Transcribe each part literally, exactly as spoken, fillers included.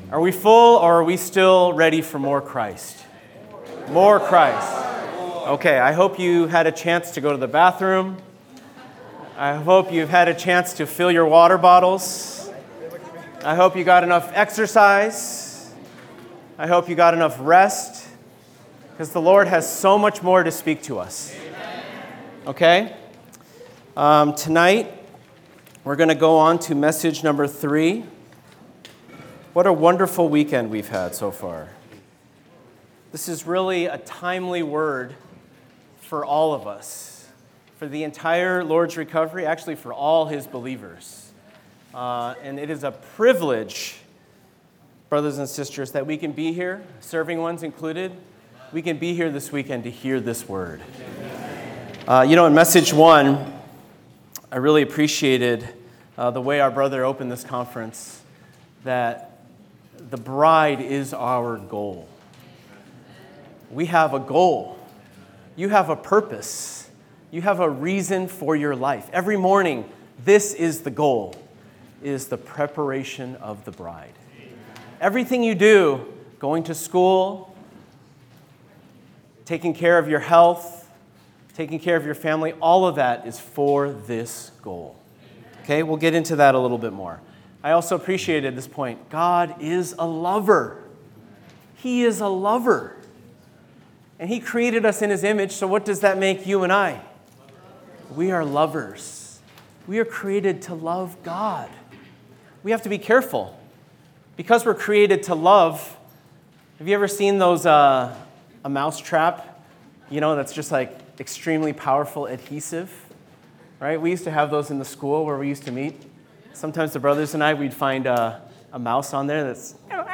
Are we full or are we still ready for more Christ? More Christ. Okay, I hope you had a chance to go to the bathroom. I hope you've had a chance to fill your water bottles. I hope you got enough exercise. I hope you got enough rest, because the Lord has so much more to speak to us. Okay? Um, tonight, we're going to go on to message number three. What a wonderful weekend we've had so far. This is really a timely word for all of us, for the entire Lord's Recovery, actually for all his believers. Uh, and it is a privilege, brothers and sisters, that we can be here, serving ones included. We can be here this weekend to hear this word. Uh, you know, in message one, I really appreciated uh, the way our brother opened this conference, that the bride is our goal. We have a goal. You have a purpose. You have a reason for your life. Every morning, this is the goal, is the preparation of the bride. Everything you do, going to school, taking care of your health, taking care of your family, all of that is for this goal. Okay, we'll get into that a little bit more. I also appreciated this point. God is a lover. He is a lover. And he created us in his image, so what does that make you and I? We are lovers. We are created to love God. We have to be careful. Because we're created to love, have you ever seen those, uh, a mouse trap? You know, that's just like extremely powerful adhesive, right? We used to have those in the school where we used to meet. Sometimes the brothers and I, we'd find uh, a mouse on there that's,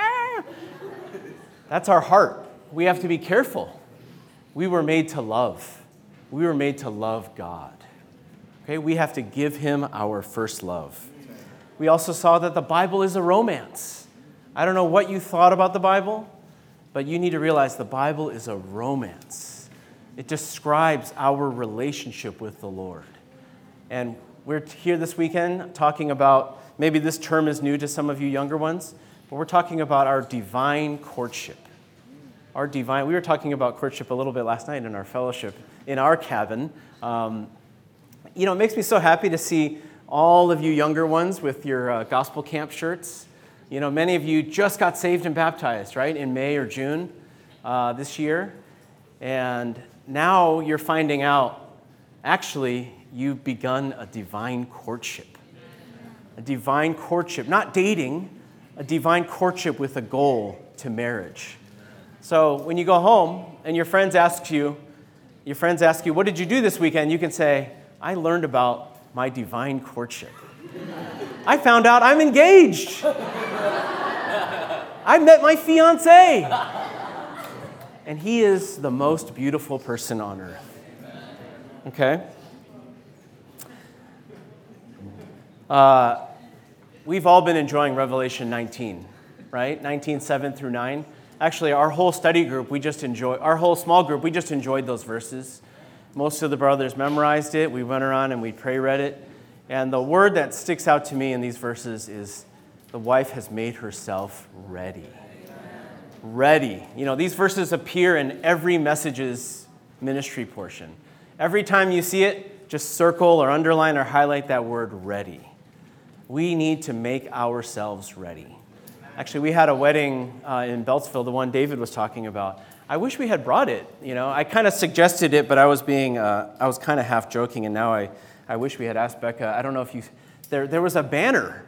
that's our heart. We have to be careful. We were made to love. We were made to love God. Okay, we have to give him our first love. We also saw that the Bible is a romance. I don't know what you thought about the Bible, but you need to realize the Bible is a romance. It describes our relationship with the Lord. And we're here this weekend talking about, maybe this term is new to some of you younger ones, but we're talking about our divine courtship. Our divine, we were talking about courtship a little bit last night in our fellowship, in our cabin. Um, you know, it makes me so happy to see all of you younger ones with your uh, gospel camp shirts. You know, many of you just got saved and baptized, right, in May or June uh, this year. And now you're finding out, actually, you've begun a divine courtship. A divine courtship, not dating, a divine courtship with a goal to marriage. So when you go home and your friends ask you, your friends ask you, what did you do this weekend? You can say, I learned about my divine courtship. I found out I'm engaged. I met my fiance. And he is the most beautiful person on earth. Okay? Uh, we've all been enjoying Revelation nineteen, right? nineteen, seven through nine. Actually, our whole study group, we just enjoyed, our whole small group, we just enjoyed those verses. Most of the brothers memorized it. We went around and we pray read it. And the word that sticks out to me in these verses is the wife has made herself ready. Ready. You know, these verses appear in every Message's ministry portion. Every time you see it, just circle or underline or highlight that word ready. We need to make ourselves ready. Actually, we had a wedding uh, in Beltsville, the one David was talking about. I wish we had brought it. You know, I kind of suggested it, but I was being, uh, I was kind of half joking, and now I, I wish we had asked Becca. I don't know if you, there, there was a banner.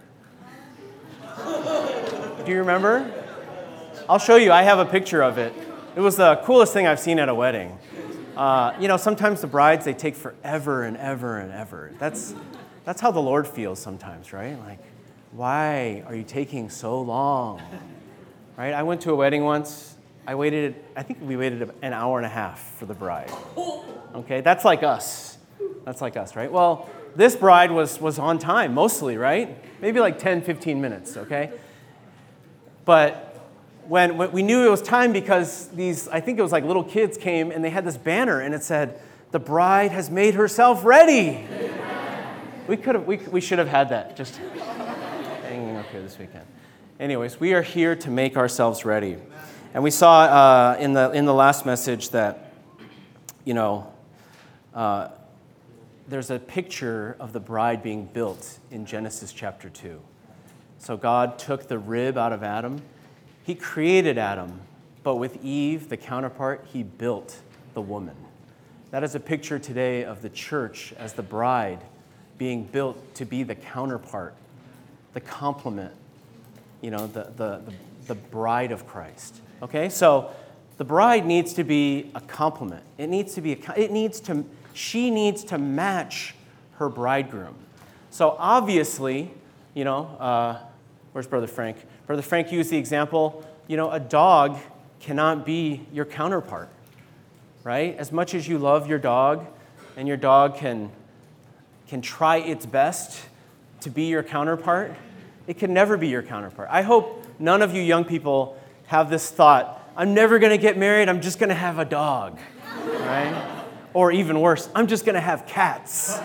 Do you remember? I'll show you. I have a picture of it. It was the coolest thing I've seen at a wedding. Uh, you know, sometimes the brides, they take forever and ever and ever. That's that's how the Lord feels sometimes, right? Like, why are you taking so long? Right? I went to a wedding once. I waited, I think we waited an hour and a half for the bride. Okay, that's like us. That's like us, right? Well, this bride was, was on time, mostly, right? Maybe like ten, fifteen minutes, okay? But when, when we knew it was time because these, I think it was like little kids came and they had this banner and it said, the bride has made herself ready. We could have, we, we should have had that just hanging up here this weekend. Anyways, we are here to make ourselves ready. And we saw uh, in the in the last message that, you know, uh, there's a picture of the bride being built in Genesis chapter two. So God took the rib out of Adam. He created Adam, but with Eve, the counterpart, he built the woman. That is a picture today of the church as the bride being built to be the counterpart, the complement, you know, the, the, the, the bride of Christ. Okay, so the bride needs to be a complement. It needs to be, a, it needs to, she needs to match her bridegroom. So obviously, you know, uh, where's Brother Frank? Brother Frank used the example, you know, a dog cannot be your counterpart, right? As much as you love your dog, and your dog can, can try its best to be your counterpart, it can never be your counterpart. I hope none of you young people have this thought, I'm never going to get married, I'm just going to have a dog, right? Or even worse, I'm just going to have cats.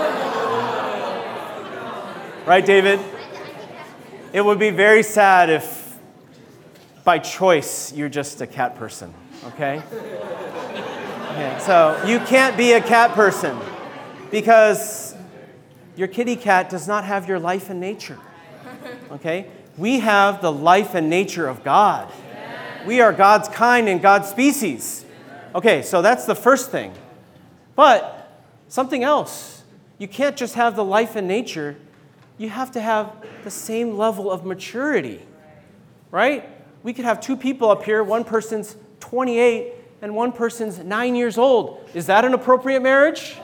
Right, David? It would be very sad if, by choice, you're just a cat person, okay? Okay, so you can't be a cat person because your kitty cat does not have your life and nature, okay? We have the life and nature of God. We are God's kind and God's species. Okay, so that's the first thing. But something else. You can't just have the life and nature. You have to have the same level of maturity, right? We could have two people up here. One person's twenty-eight and one person's nine years old. Is that an appropriate marriage?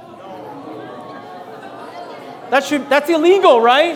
That should, that's illegal, right?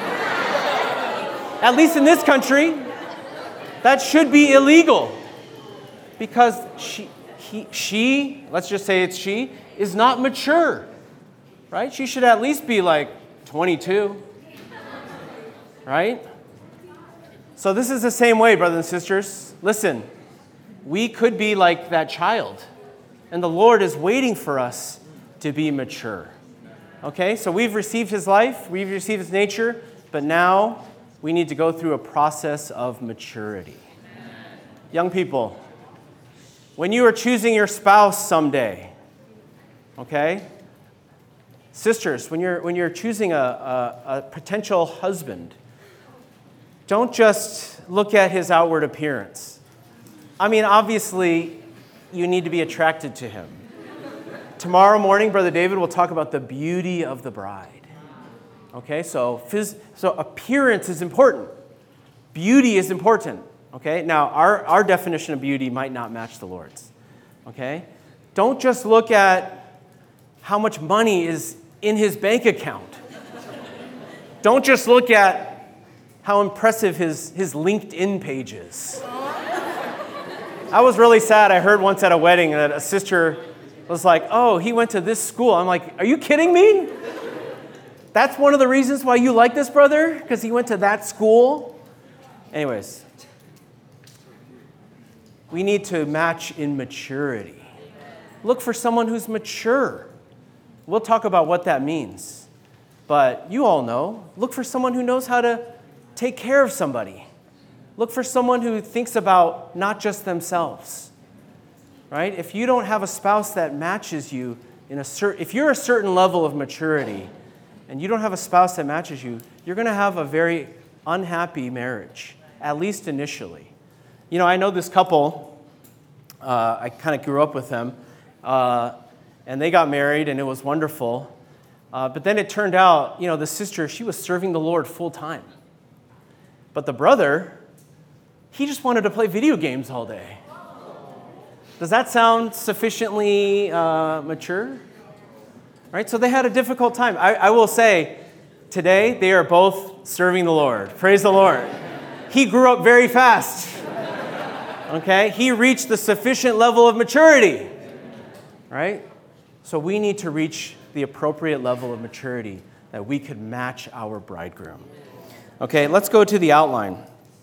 At least in this country, that should be illegal because she, he, she, let's just say it's she, is not mature, right? She should at least be like twenty-two, right? So this is the same way, brothers and sisters. Listen, we could be like that child, and the Lord is waiting for us to be mature. Okay, so we've received his life, we've received his nature, but now we need to go through a process of maturity. Young people, when you are choosing your spouse someday, okay? Sisters, when you're when you're choosing a, a, a potential husband, don't just look at his outward appearance. I mean, obviously, you need to be attracted to him. Tomorrow morning, Brother David will talk about the beauty of the bride. Okay, so phys- so appearance is important. Beauty is important. Okay, now our, our definition of beauty might not match the Lord's. Okay, don't just look at how much money is in his bank account. Don't just look at how impressive his, his LinkedIn page is. I was really sad. I heard once at a wedding that a sister was like, oh, he went to this school. I'm like, are you kidding me? That's one of the reasons why you like this brother? Because he went to that school? Anyways, we need to match in maturity. Look for someone who's mature. We'll talk about what that means. But you all know, look for someone who knows how to take care of somebody. Look for someone who thinks about not just themselves. Right? If you don't have a spouse that matches you in a certain, if you're a certain level of maturity and you don't have a spouse that matches you, you're going to have a very unhappy marriage, at least initially. You know, I know this couple, uh, I kind of grew up with them, uh, and they got married and it was wonderful. Uh, but then it turned out, you know, the sister, she was serving the Lord full time. But the brother, he just wanted to play video games all day. Does that sound sufficiently uh, mature? Right? So they had a difficult time. I, I will say, today they are both serving the Lord. Praise the Lord. He grew up very fast. Okay? He reached the sufficient level of maturity. Right? So we need to reach the appropriate level of maturity that we could match our bridegroom. Okay, let's go to the outline.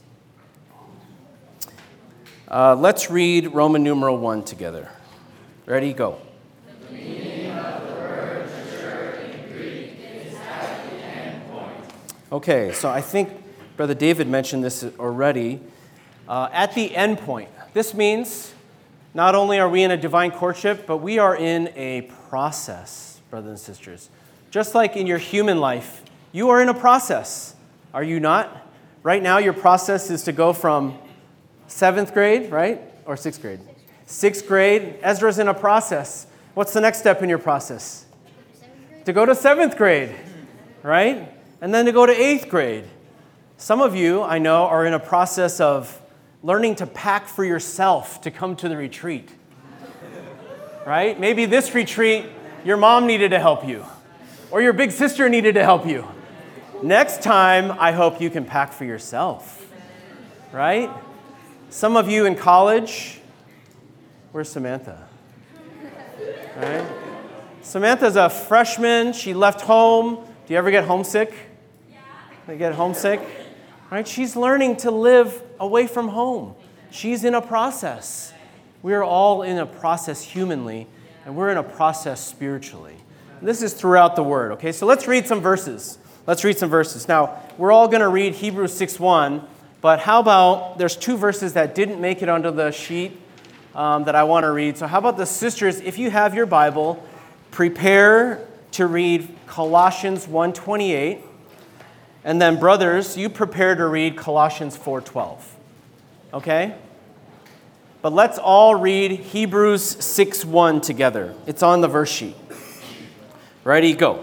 Uh, let's read Roman numeral one together. Ready? Go. The meaning of the word mature in Greek is at the end point. Okay, so I think Brother David mentioned this already. Uh, at the end point, this means not only are we in a divine courtship, but we are in a process, brothers and sisters. Just like in your human life, you are in a process, are you not? Right now, your process is to go from seventh grade, right? Or sixth grade? Sixth grade. Ezra's in a process. What's the next step in your process? To go to seventh grade, right? And then to go to eighth grade. Some of you, I know, are in a process of learning to pack for yourself to come to the retreat, right? Maybe this retreat, your mom needed to help you, or your big sister needed to help you. Next time, I hope you can pack for yourself, right? Some of you in college, where's Samantha? Right? Samantha's a freshman. She left home. Do you ever get homesick? Yeah. You get homesick? Right? She's learning to live away from home. She's in a process. We're all in a process humanly, and we're in a process spiritually. And this is throughout the Word, okay? So let's read some verses. Let's read some verses. Now, we're all going to read Hebrews six one, but how about there's two verses that didn't make it onto the sheet um, that I want to read. So how about the sisters, if you have your Bible, prepare to read Colossians one twenty-eight. And then, brothers, you prepare to read Colossians four twelve. Okay? But let's all read Hebrews six one together. It's on the verse sheet. Ready? Go.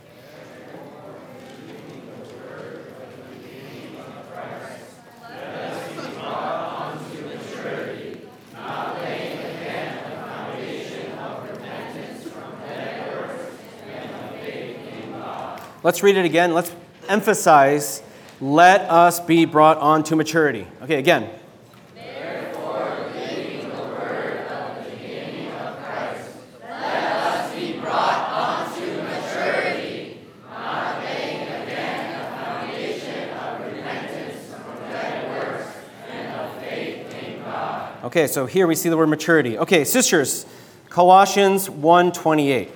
Let's read it again. Let's emphasize, let us be brought on to maturity. Okay, again. Therefore, leaving the word of the beginning of Christ, let us be brought on to maturity, not laying again the foundation of repentance from dead works and of faith in God. Okay, so here we see the word maturity. Okay, sisters, Colossians one twenty-eight.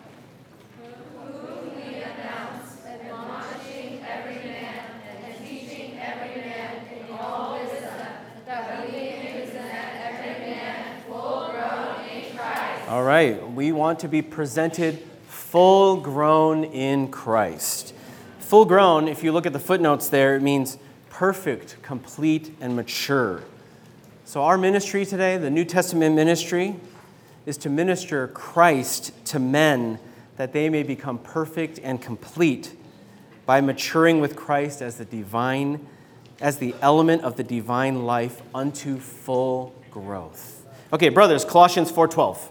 All right, we want to be presented full grown in Christ. Full grown, if you look at the footnotes there, it means perfect, complete, and mature. So our ministry today, the New Testament ministry, is to minister Christ to men that they may become perfect and complete by maturing with Christ as the divine, as the element of the divine life unto full growth. Okay, brothers, Colossians four twelve.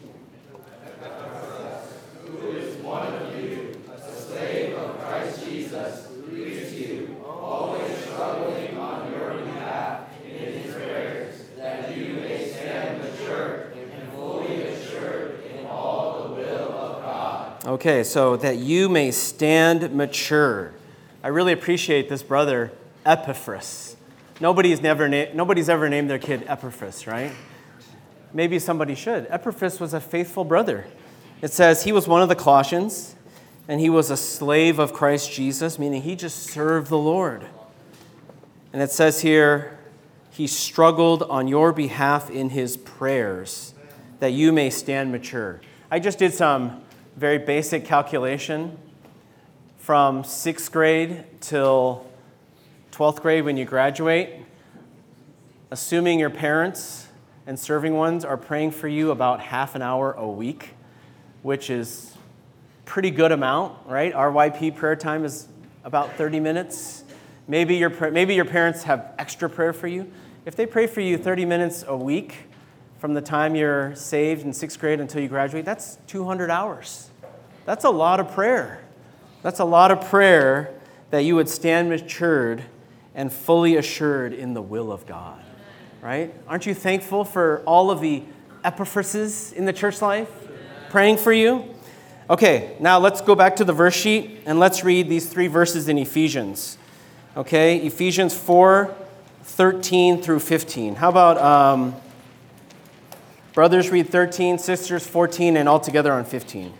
Okay, so that you may stand mature. I really appreciate this brother, Epaphras. Nobody's never na- nobody's ever named their kid Epaphras, right? Maybe somebody should. Epaphras was a faithful brother. It says he was one of the Colossians, and he was a slave of Christ Jesus, meaning he just served the Lord. And it says here, he struggled on your behalf in his prayers, that you may stand mature. I just did some very basic calculation from sixth grade till twelfth grade when you graduate, assuming your parents and serving ones are praying for you about half an hour a week, which is pretty good amount, right? R Y P prayer time is about thirty minutes. Maybe your maybe your parents have extra prayer for you. If they pray for you thirty minutes a week from the time you're saved in sixth grade until you graduate, that's two hundred hours. That's a lot of prayer. That's a lot of prayer that you would stand matured and fully assured in the will of God, right? Aren't you thankful for all of the Epaphrases in the church life praying for you? Okay, now let's go back to the verse sheet and let's read these three verses in Ephesians. Okay, Ephesians four, thirteen through fifteen. How about um, brothers read thirteen, sisters fourteen, and all together on fifteen.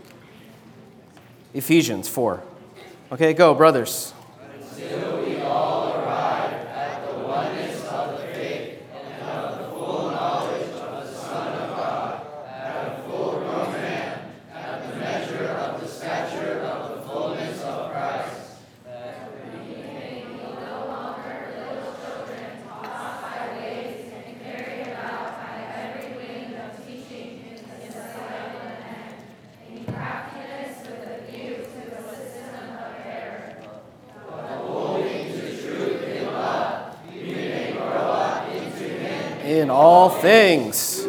Ephesians four. Okay, go, brothers. Until we all in all things.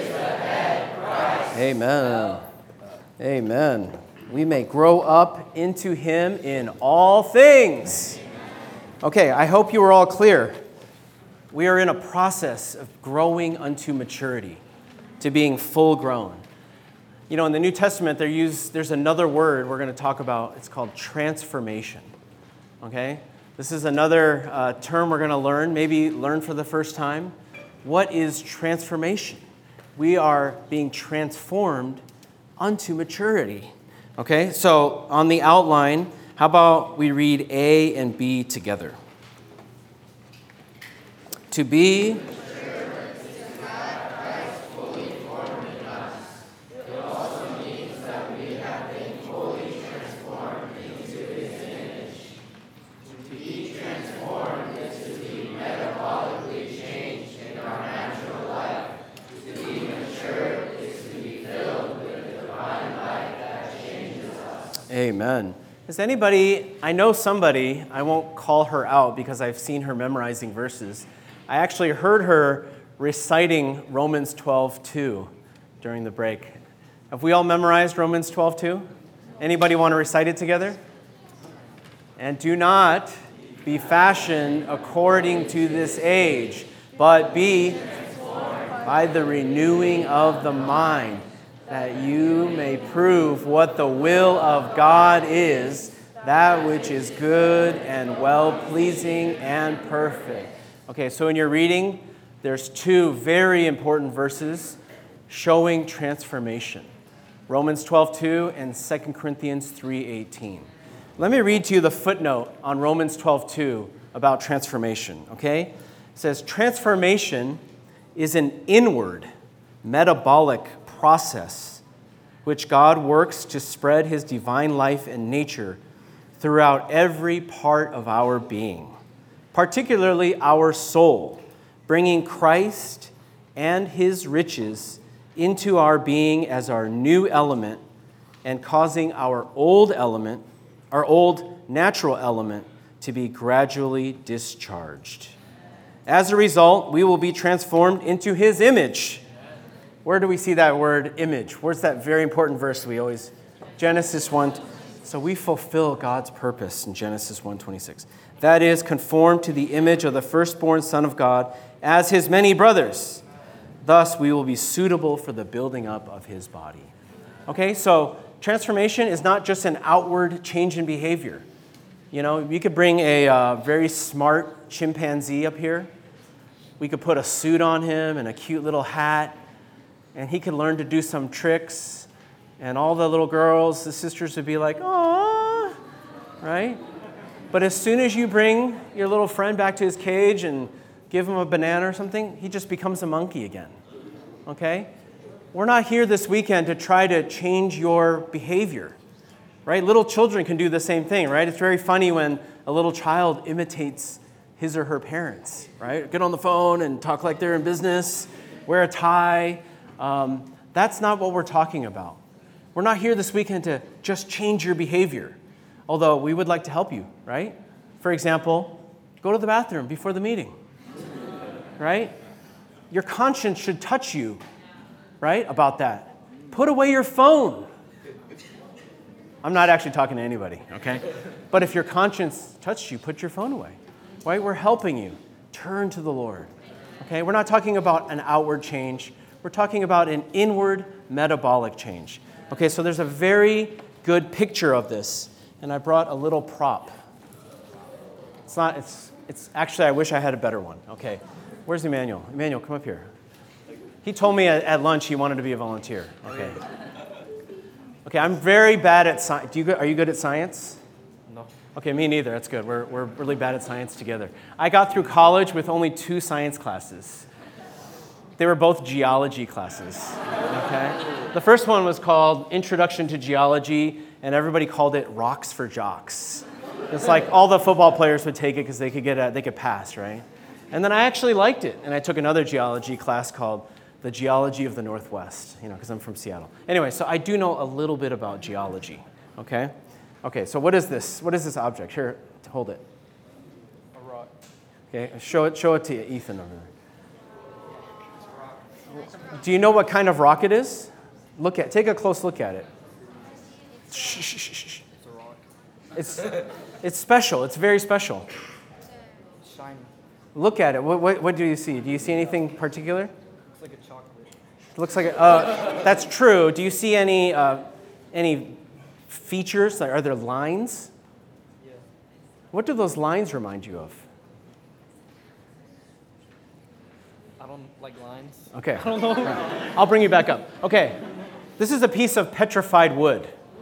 Amen. Amen. We may grow up into him in all things. Okay, I hope you are all clear. We are in a process of growing unto maturity, to being full grown. You know, in the New Testament, there use, there's another word we're going to talk about. It's called transformation. Okay? This is another uh, term we're going to learn, maybe learn for the first time. What is transformation? We are being transformed unto maturity. Okay? So on the outline, how about we read A and B together? To be Amen. Is anybody, I know somebody, I won't call her out because I've seen her memorizing verses. I actually heard her reciting Romans twelve two during the break. Have we all memorized Romans twelve two? Anybody want to recite it together? And do not be fashioned according to this age, but be by the renewing of the mind, that you may prove what the will of God is, that which is good and well-pleasing and perfect. Okay, so in your reading, there's two very important verses showing transformation. Romans twelve two and Second Corinthians three eighteen. Let me read to you the footnote on Romans twelve two about transformation, okay? It says, transformation is an inward, metabolic process which God works to spread his divine life and nature throughout every part of our being, particularly our soul, bringing Christ and his riches into our being as our new element and causing our old element, our old natural element, to be gradually discharged. As a result, we will be transformed into his image. Where do we see that word image? Where's that very important verse we always, Genesis one. So we fulfill God's purpose in Genesis one twenty-six. That is, conformed to the image of the firstborn Son of God as his many brothers. Thus, we will be suitable for the building up of his body. Okay, so transformation is not just an outward change in behavior. You know, you could bring a uh, very smart chimpanzee up here. We could put a suit on him and a cute little hat, and he could learn to do some tricks, and all the little girls, the sisters would be like, "Aww," right? But as soon as you bring your little friend back to his cage and give him a banana or something, he just becomes a monkey again, okay? We're not here this weekend to try to change your behavior, right? Little children can do the same thing, right? It's very funny when a little child imitates his or her parents, right? Get on the phone and talk like they're in business, wear a tie. Um, that's not what we're talking about. We're not here this weekend to just change your behavior, although we would like to help you, right? For example, go to the bathroom before the meeting, right? Your conscience should touch you, right, about that. Put away your phone. I'm not actually talking to anybody, okay? But if your conscience touched you, put your phone away, right? We're helping you. Turn to the Lord, okay? We're not talking about an outward change. We're talking about an inward metabolic change. Okay, so there's a very good picture of this, and I brought a little prop. It's not, it's, it's actually, I wish I had a better one. Okay, where's Emmanuel? Emmanuel, come up here. He told me at, at lunch he wanted to be a volunteer. Okay. Okay, I'm very bad at science. Do you, are you good at science? No. Okay, me neither. That's good. We're, we're really bad at science together. I got through college with only two science classes. They were both geology classes, okay? The first one was called Introduction to Geology, and everybody called it Rocks for Jocks. It's like all the football players would take it because they could get a, they could pass, right? And then I actually liked it, and I took another geology class called The Geology of the Northwest, you know, because I'm from Seattle. Anyway, so I do know a little bit about geology, okay? Okay, so what is this? What is this object? Here, hold it. A rock. Okay, show it, show it to Ethan over there. Do you know what kind of rock it is? Look at, take a close look at it. Shh, shh, shh, shh. It's a rock. It's, it's special. It's very special. Shiny. Look at it. What, what, what do you see? Do you see anything particular? It's like a chocolate. It looks like a, uh, that's true. Do you see any uh, any features? Are there lines? Yeah. What do those lines remind you of? I don't like lines. Okay. I don't know. I'll bring you back up. Okay. This is a piece of petrified wood.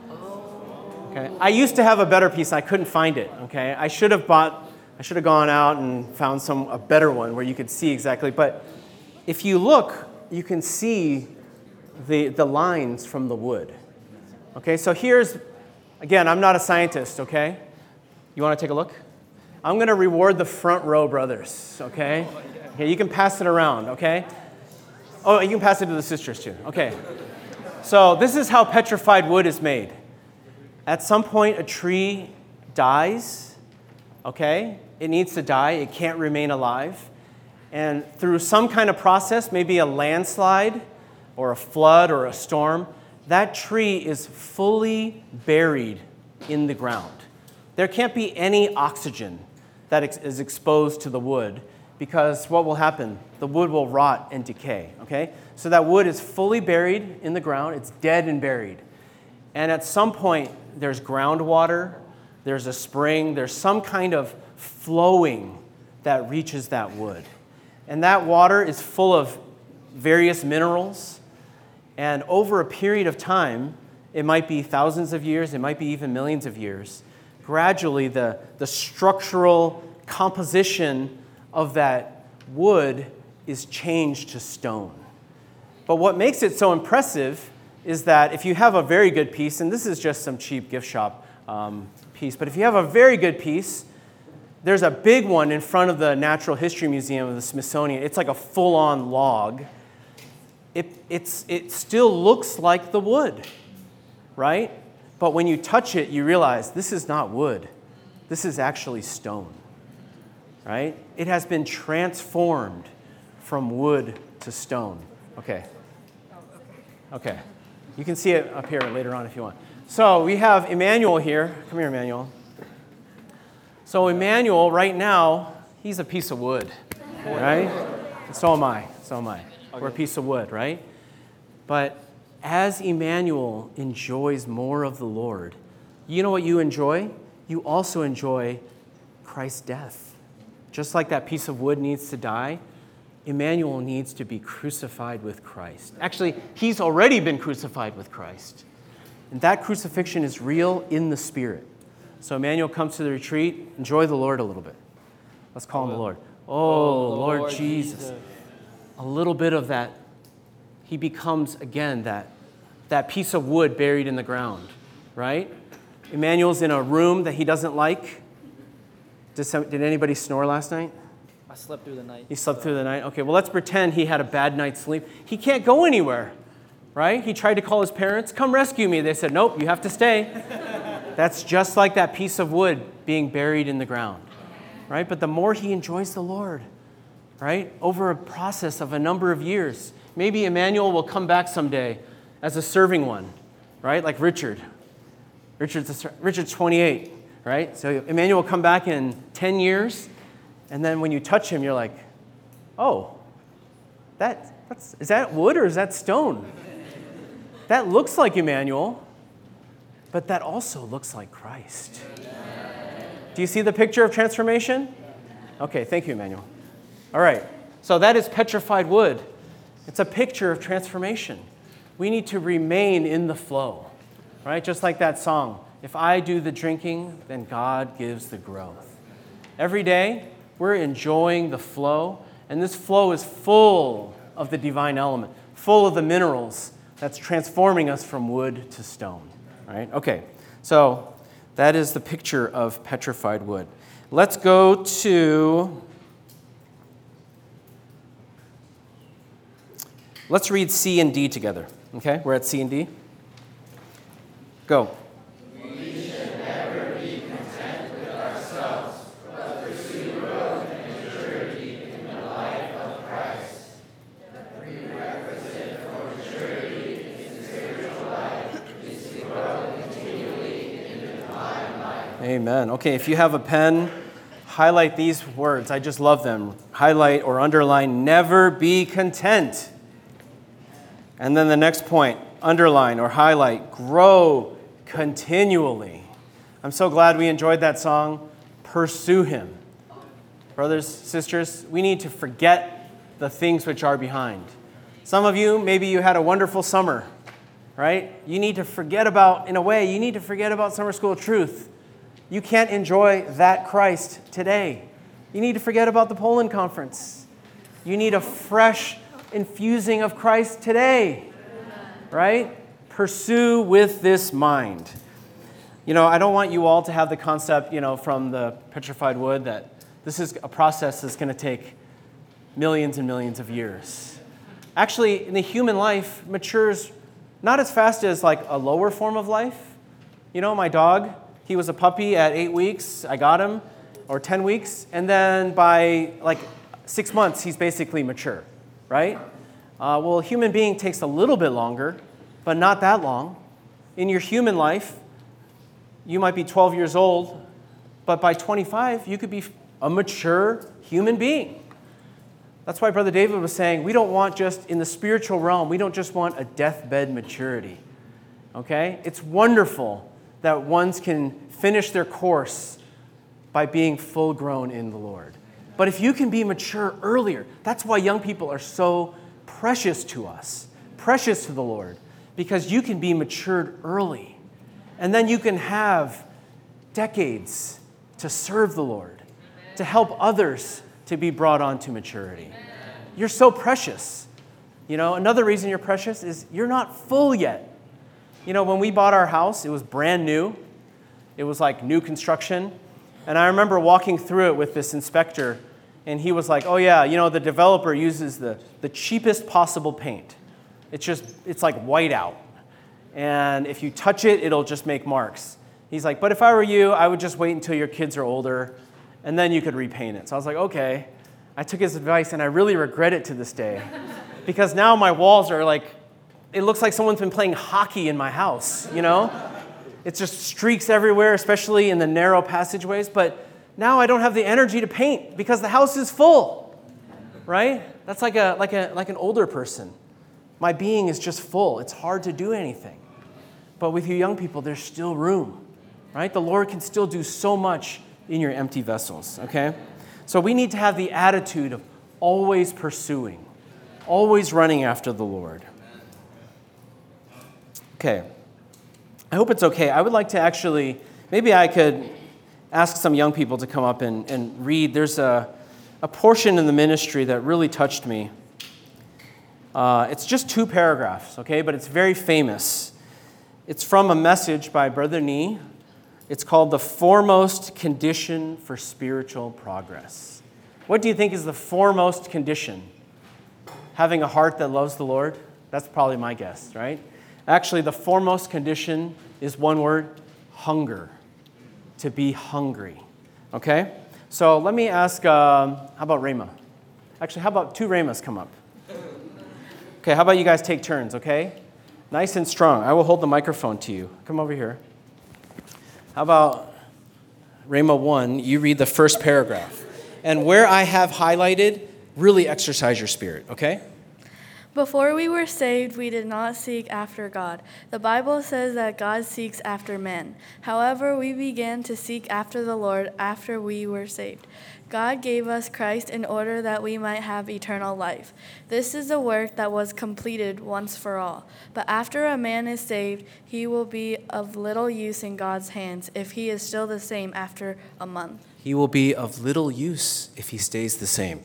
Okay. I used to have a better piece. I couldn't find it. Okay. I should have bought. I should have gone out and found some a better one where you could see exactly. But if you look, you can see the the lines from the wood. Okay. So here's, again, I'm not a scientist. Okay. You want to take a look? I'm going to reward the front row brothers. Okay. Okay. You can pass it around. Okay. Oh, you can pass it to the sisters too. Okay. So this is how petrified wood is made. At some point, a tree dies, okay? It needs to die. It can't remain alive. And through some kind of process, maybe a landslide or a flood or a storm, that tree is fully buried in the ground. There can't be any oxygen that is exposed to the wood because what will happen? The wood will rot and decay, okay? So that wood is fully buried in the ground. It's dead and buried. And at some point, there's groundwater, there's a spring, there's some kind of flowing that reaches that wood. And that water is full of various minerals. And over a period of time, it might be thousands of years, it might be even millions of years, gradually the, the structural composition of that wood is changed to stone. But what makes it so impressive is that if you have a very good piece, and this is just some cheap gift shop um, piece, but if you have a very good piece, there's a big one in front of the Natural History Museum of the Smithsonian. It's like a full-on log. It, it's, it still looks like the wood, right? But when you touch it, you realize this is not wood. This is actually stone, right? It has been transformed from wood to stone. Okay. Okay. You can see it up here later on if you want. So we have Emmanuel here. Come here, Emmanuel. So Emmanuel, right now, he's a piece of wood, right? And so am I. So am I. We're a piece of wood, right? But as Emmanuel enjoys more of the Lord, you know what you enjoy? You also enjoy Christ's death. Just like that piece of wood needs to die, Emmanuel needs to be crucified with Christ. Actually, he's already been crucified with Christ. And that crucifixion is real in the Spirit. So Emmanuel comes to the retreat. Enjoy the Lord a little bit. Let's call him the Lord. Oh, Oh, Lord, Lord Jesus. Jesus. A little bit of that. He becomes, again, that, that piece of wood buried in the ground, right? Emmanuel's in a room that he doesn't like. Did, some, did anybody snore last night? I slept through the night. He slept through the night? Okay, well, let's pretend he had a bad night's sleep. He can't go anywhere, right? He tried to call his parents, come rescue me. They said, nope, you have to stay. That's just like that piece of wood being buried in the ground, right? But the more he enjoys the Lord, right, over a process of a number of years, maybe Emmanuel will come back someday as a serving one, right, like Richard. Richard's, a, Richard's twenty-eight, right? So Emmanuel will come back in ten years, and then when you touch him, you're like, oh, that, that's, is that wood or is that stone? That looks like Emmanuel, but that also looks like Christ. Do you see the picture of transformation? Okay, thank you, Emmanuel. All right, so that is petrified wood. It's a picture of transformation. We need to remain in the flow, right? Just like that song, if I do the drinking, then God gives the growth. Every day, we're enjoying the flow, and this flow is full of the divine element, full of the minerals that's transforming us from wood to stone, right? Okay, so that is the picture of petrified wood. Let's go to, let's read C and D together, okay? We're at C and D. Go. Prerequisite Amen. Okay, if you have a pen, highlight these words. I just love them. Highlight or underline, never be content. And then the next point, underline or highlight, grow continually. I'm so glad we enjoyed that song, Pursue Him. Brothers, sisters, we need to forget the things which are behind. Some of you, maybe you had a wonderful summer, right? You need to forget about, in a way, you need to forget about Summer School of Truth. You can't enjoy that Christ today. You need to forget about the Poland Conference. You need a fresh infusing of Christ today, right? Pursue with this mind. You know, I don't want you all to have the concept, you know, from the petrified wood that this is a process that's going to take millions and millions of years. Actually, in the human life, matures not as fast as like a lower form of life. You know, my dog, he was a puppy at eight weeks. I got him, or ten weeks. And then by like six months, he's basically mature, right? Uh, well, a human being takes a little bit longer, but not that long. In your human life, you might be twelve years old, but by twenty-five, you could be a mature human being. That's why Brother David was saying, we don't want just in the spiritual realm, we don't just want a deathbed maturity, okay? It's wonderful that ones can finish their course by being full grown in the Lord. But if you can be mature earlier, that's why young people are so precious to us, precious to the Lord, because you can be matured early. And then you can have decades to serve the Lord, to help others to be brought on to maturity. You're so precious. You know, another reason you're precious is you're not full yet. You know, when we bought our house, it was brand new. It was like new construction. And I remember walking through it with this inspector, and he was like, oh yeah, you know, the developer uses the, the cheapest possible paint. It's just, it's like white out. And if you touch it, it'll just make marks. He's like, but if I were you, I would just wait until your kids are older, and then you could repaint it. So I was like, okay. I took his advice, and I really regret it to this day. Because now my walls are like, it looks like someone's been playing hockey in my house, you know? It's just streaks everywhere, especially in the narrow passageways. But now I don't have the energy to paint because the house is full, right? That's like a like a like an older person. My being is just full. It's hard to do anything. But with you young people, there's still room, right? The Lord can still do so much in your empty vessels, okay? So we need to have the attitude of always pursuing, always running after the Lord. Okay. I hope it's okay. I would like to actually, maybe I could ask some young people to come up and, and read. There's a, a portion in the ministry that really touched me. Uh, it's just two paragraphs, okay, but it's very famous. It's from a message by Brother Nee. It's called The Foremost Condition for Spiritual Progress. What do you think is the foremost condition? Having a heart that loves the Lord? That's probably my guess, right? Actually, the foremost condition is one word, hunger. To be hungry, okay? So let me ask, um, how about Rhema? Actually, how about two Rhemas come up? Okay, how about you guys take turns, okay? Nice and strong. I will hold the microphone to you. Come over here. How about Rhema one, you read the first paragraph. And where I have highlighted, really exercise your spirit, okay? Before we were saved, we did not seek after God. The Bible says that God seeks after men. However, we began to seek after the Lord after we were saved. God gave us Christ in order that we might have eternal life. This is a work that was completed once for all. But after a man is saved, he will be of little use in God's hands if he is still the same after a month. He will be of little use if he stays the same.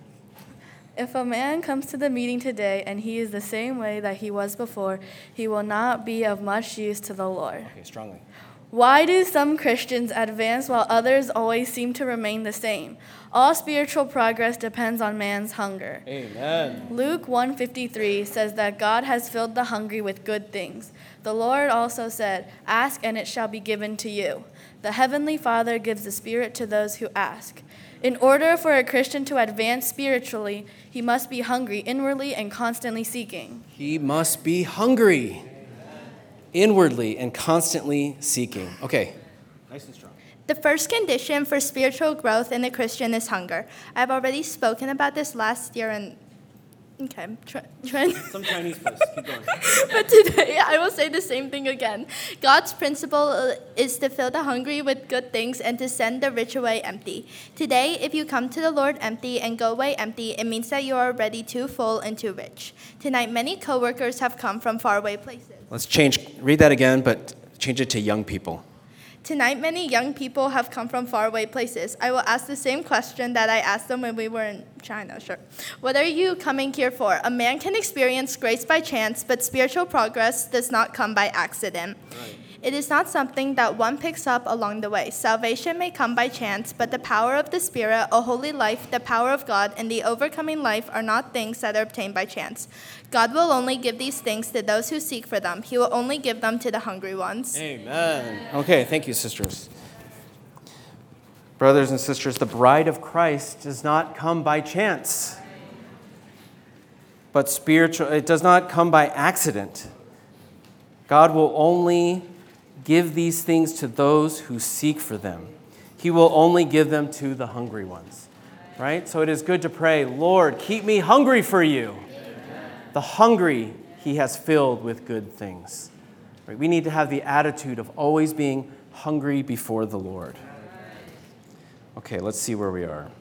If a man comes to the meeting today and he is the same way that he was before, he will not be of much use to the Lord. Okay, strongly. Why do some Christians advance while others always seem to remain the same? All spiritual progress depends on man's hunger. Amen. Luke one fifty-three says that God has filled the hungry with good things. The Lord also said, "Ask and it shall be given to you." The Heavenly Father gives the Spirit to those who ask. In order for a Christian to advance spiritually, he must be hungry inwardly and constantly seeking. He must be hungry inwardly and constantly seeking. Okay. Nice and strong. The first condition for spiritual growth in a Christian is hunger. I've already spoken about this last year and okay, try, try. Some Chinese place. Keep going. But today I will say the same thing again. God's principle is to fill the hungry with good things and to send the rich away empty. Today, if you come to the Lord empty and go away empty, it means that you are already too full and too rich. Tonight, many coworkers have come from faraway places. Let's change. Read that again, but change it to young people. Tonight, many young people have come from faraway places. I will ask the same question that I asked them when we were in China, sure. What are you coming here for? A man can experience grace by chance, but spiritual progress does not come by accident. Right. It is not something that one picks up along the way. Salvation may come by chance, but the power of the Spirit, a holy life, the power of God, and the overcoming life are not things that are obtained by chance. God will only give these things to those who seek for them. He will only give them to the hungry ones. Amen. Okay, thank you, sisters. Brothers and sisters, the bride of Christ does not come by chance, but spiritual. It does not come by accident. God will only give these things to those who seek for them. He will only give them to the hungry ones. Right? So it is good to pray, Lord, keep me hungry for you. Amen. The hungry he has filled with good things. Right? We need to have the attitude of always being hungry before the Lord. Okay, let's see where we are.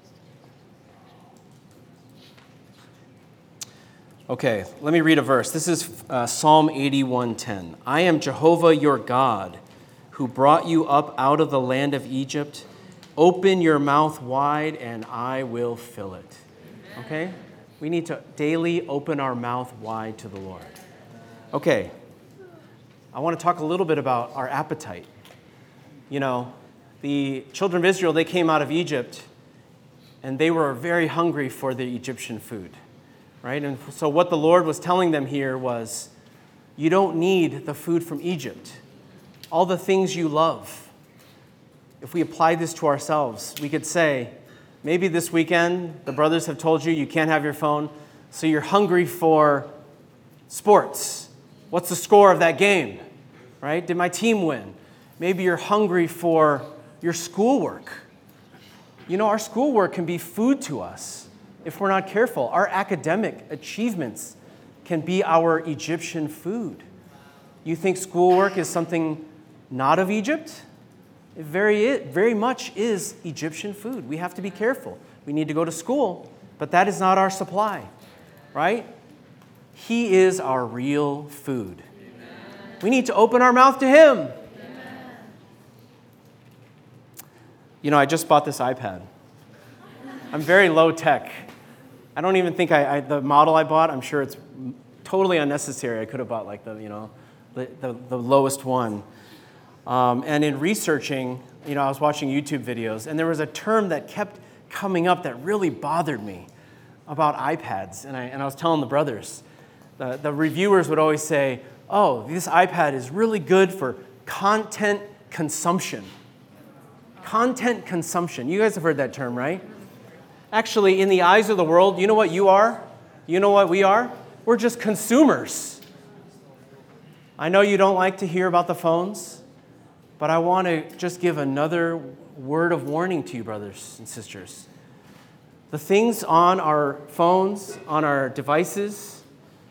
Okay, let me read a verse. This is uh, Psalm eighty-one ten. I am Jehovah your God, who brought you up out of the land of Egypt. Open your mouth wide, and I will fill it. Okay? We need to daily open our mouth wide to the Lord. Okay, I want to talk a little bit about our appetite. You know, the children of Israel, they came out of Egypt, and they were very hungry for the Egyptian food. Right? And so what the Lord was telling them here was, you don't need the food from Egypt. All the things you love. If we apply this to ourselves, we could say, maybe this weekend the brothers have told you you can't have your phone, so you're hungry for sports. What's the score of that game? Right? Did my team win? Maybe you're hungry for your schoolwork. You know, our schoolwork can be food to us. If we're not careful, our academic achievements can be our Egyptian food. You think schoolwork is something not of Egypt? It very, it very much is Egyptian food. We have to be careful. We need to go to school, but that is not our supply, right? He is our real food. Amen. We need to open our mouth to Him. Amen. You know, I just bought this iPad. I'm very low tech. I don't even think I, I the model I bought, I'm sure it's totally unnecessary. I could have bought like the, you know, the, the, the lowest one. Um, and in researching, you know, I was watching YouTube videos, and there was a term that kept coming up that really bothered me about iPads. And I, and I was telling the brothers, the, the reviewers would always say, oh, this iPad is really good for content consumption. Content consumption. You guys have heard that term, right? Actually, in the eyes of the world, you know what you are? You know what we are? We're just consumers. I know you don't like to hear about the phones, but I want to just give another word of warning to you, brothers and sisters. The things on our phones, on our devices,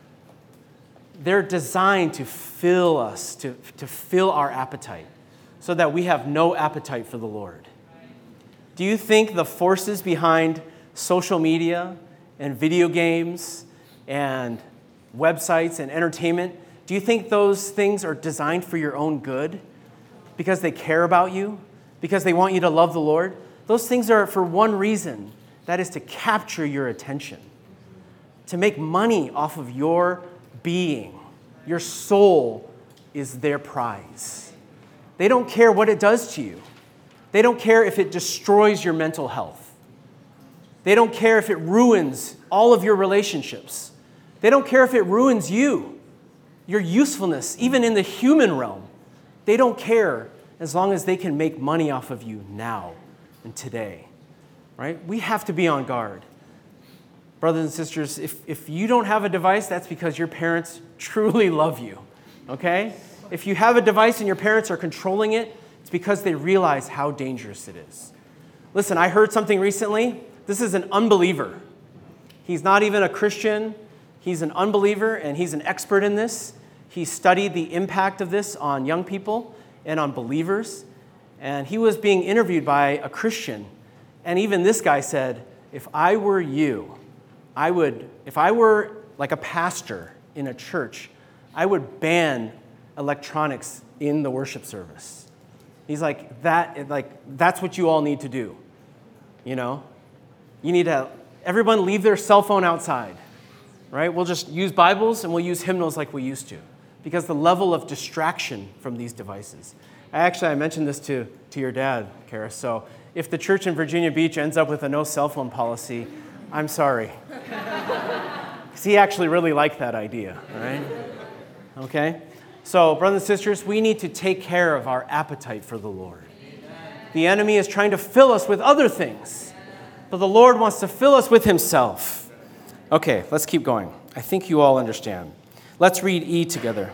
they're designed to fill us, to, to fill our appetite, so that we have no appetite for the Lord. Do you think the forces behind social media and video games and websites and entertainment, do you think those things are designed for your own good? Because they care about you? Because they want you to love the Lord? Those things are for one reason. That is to capture your attention. To make money off of your being. Your soul is their prize. They don't care what it does to you. They don't care if it destroys your mental health. They don't care if it ruins all of your relationships. They don't care if it ruins you, your usefulness, even in the human realm. They don't care as long as they can make money off of you now and today, right? We have to be on guard. Brothers and sisters, if, if you don't have a device, that's because your parents truly love you, okay? If you have a device and your parents are controlling it, it's because they realize how dangerous it is. Listen, I heard something recently. This is an unbeliever. He's not even a Christian. He's an unbeliever, and he's an expert in this. He studied the impact of this on young people and on believers. And he was being interviewed by a Christian. And even this guy said, if I were you, I would, if I were like a pastor in a church, I would ban electronics in the worship service. He's like, that, like, that's what you all need to do. You know? You need to, everyone leave their cell phone outside, right? We'll just use Bibles and we'll use hymnals like we used to, because the level of distraction from these devices. I actually, I mentioned this to, to your dad, Kara, so if the church in Virginia Beach ends up with a no cell phone policy, I'm sorry. Because he actually really liked that idea, all right? Okay? So, brothers and sisters, we need to take care of our appetite for the Lord. The enemy is trying to fill us with other things, but the Lord wants to fill us with himself. Okay, let's keep going. I think you all understand. Let's read E together.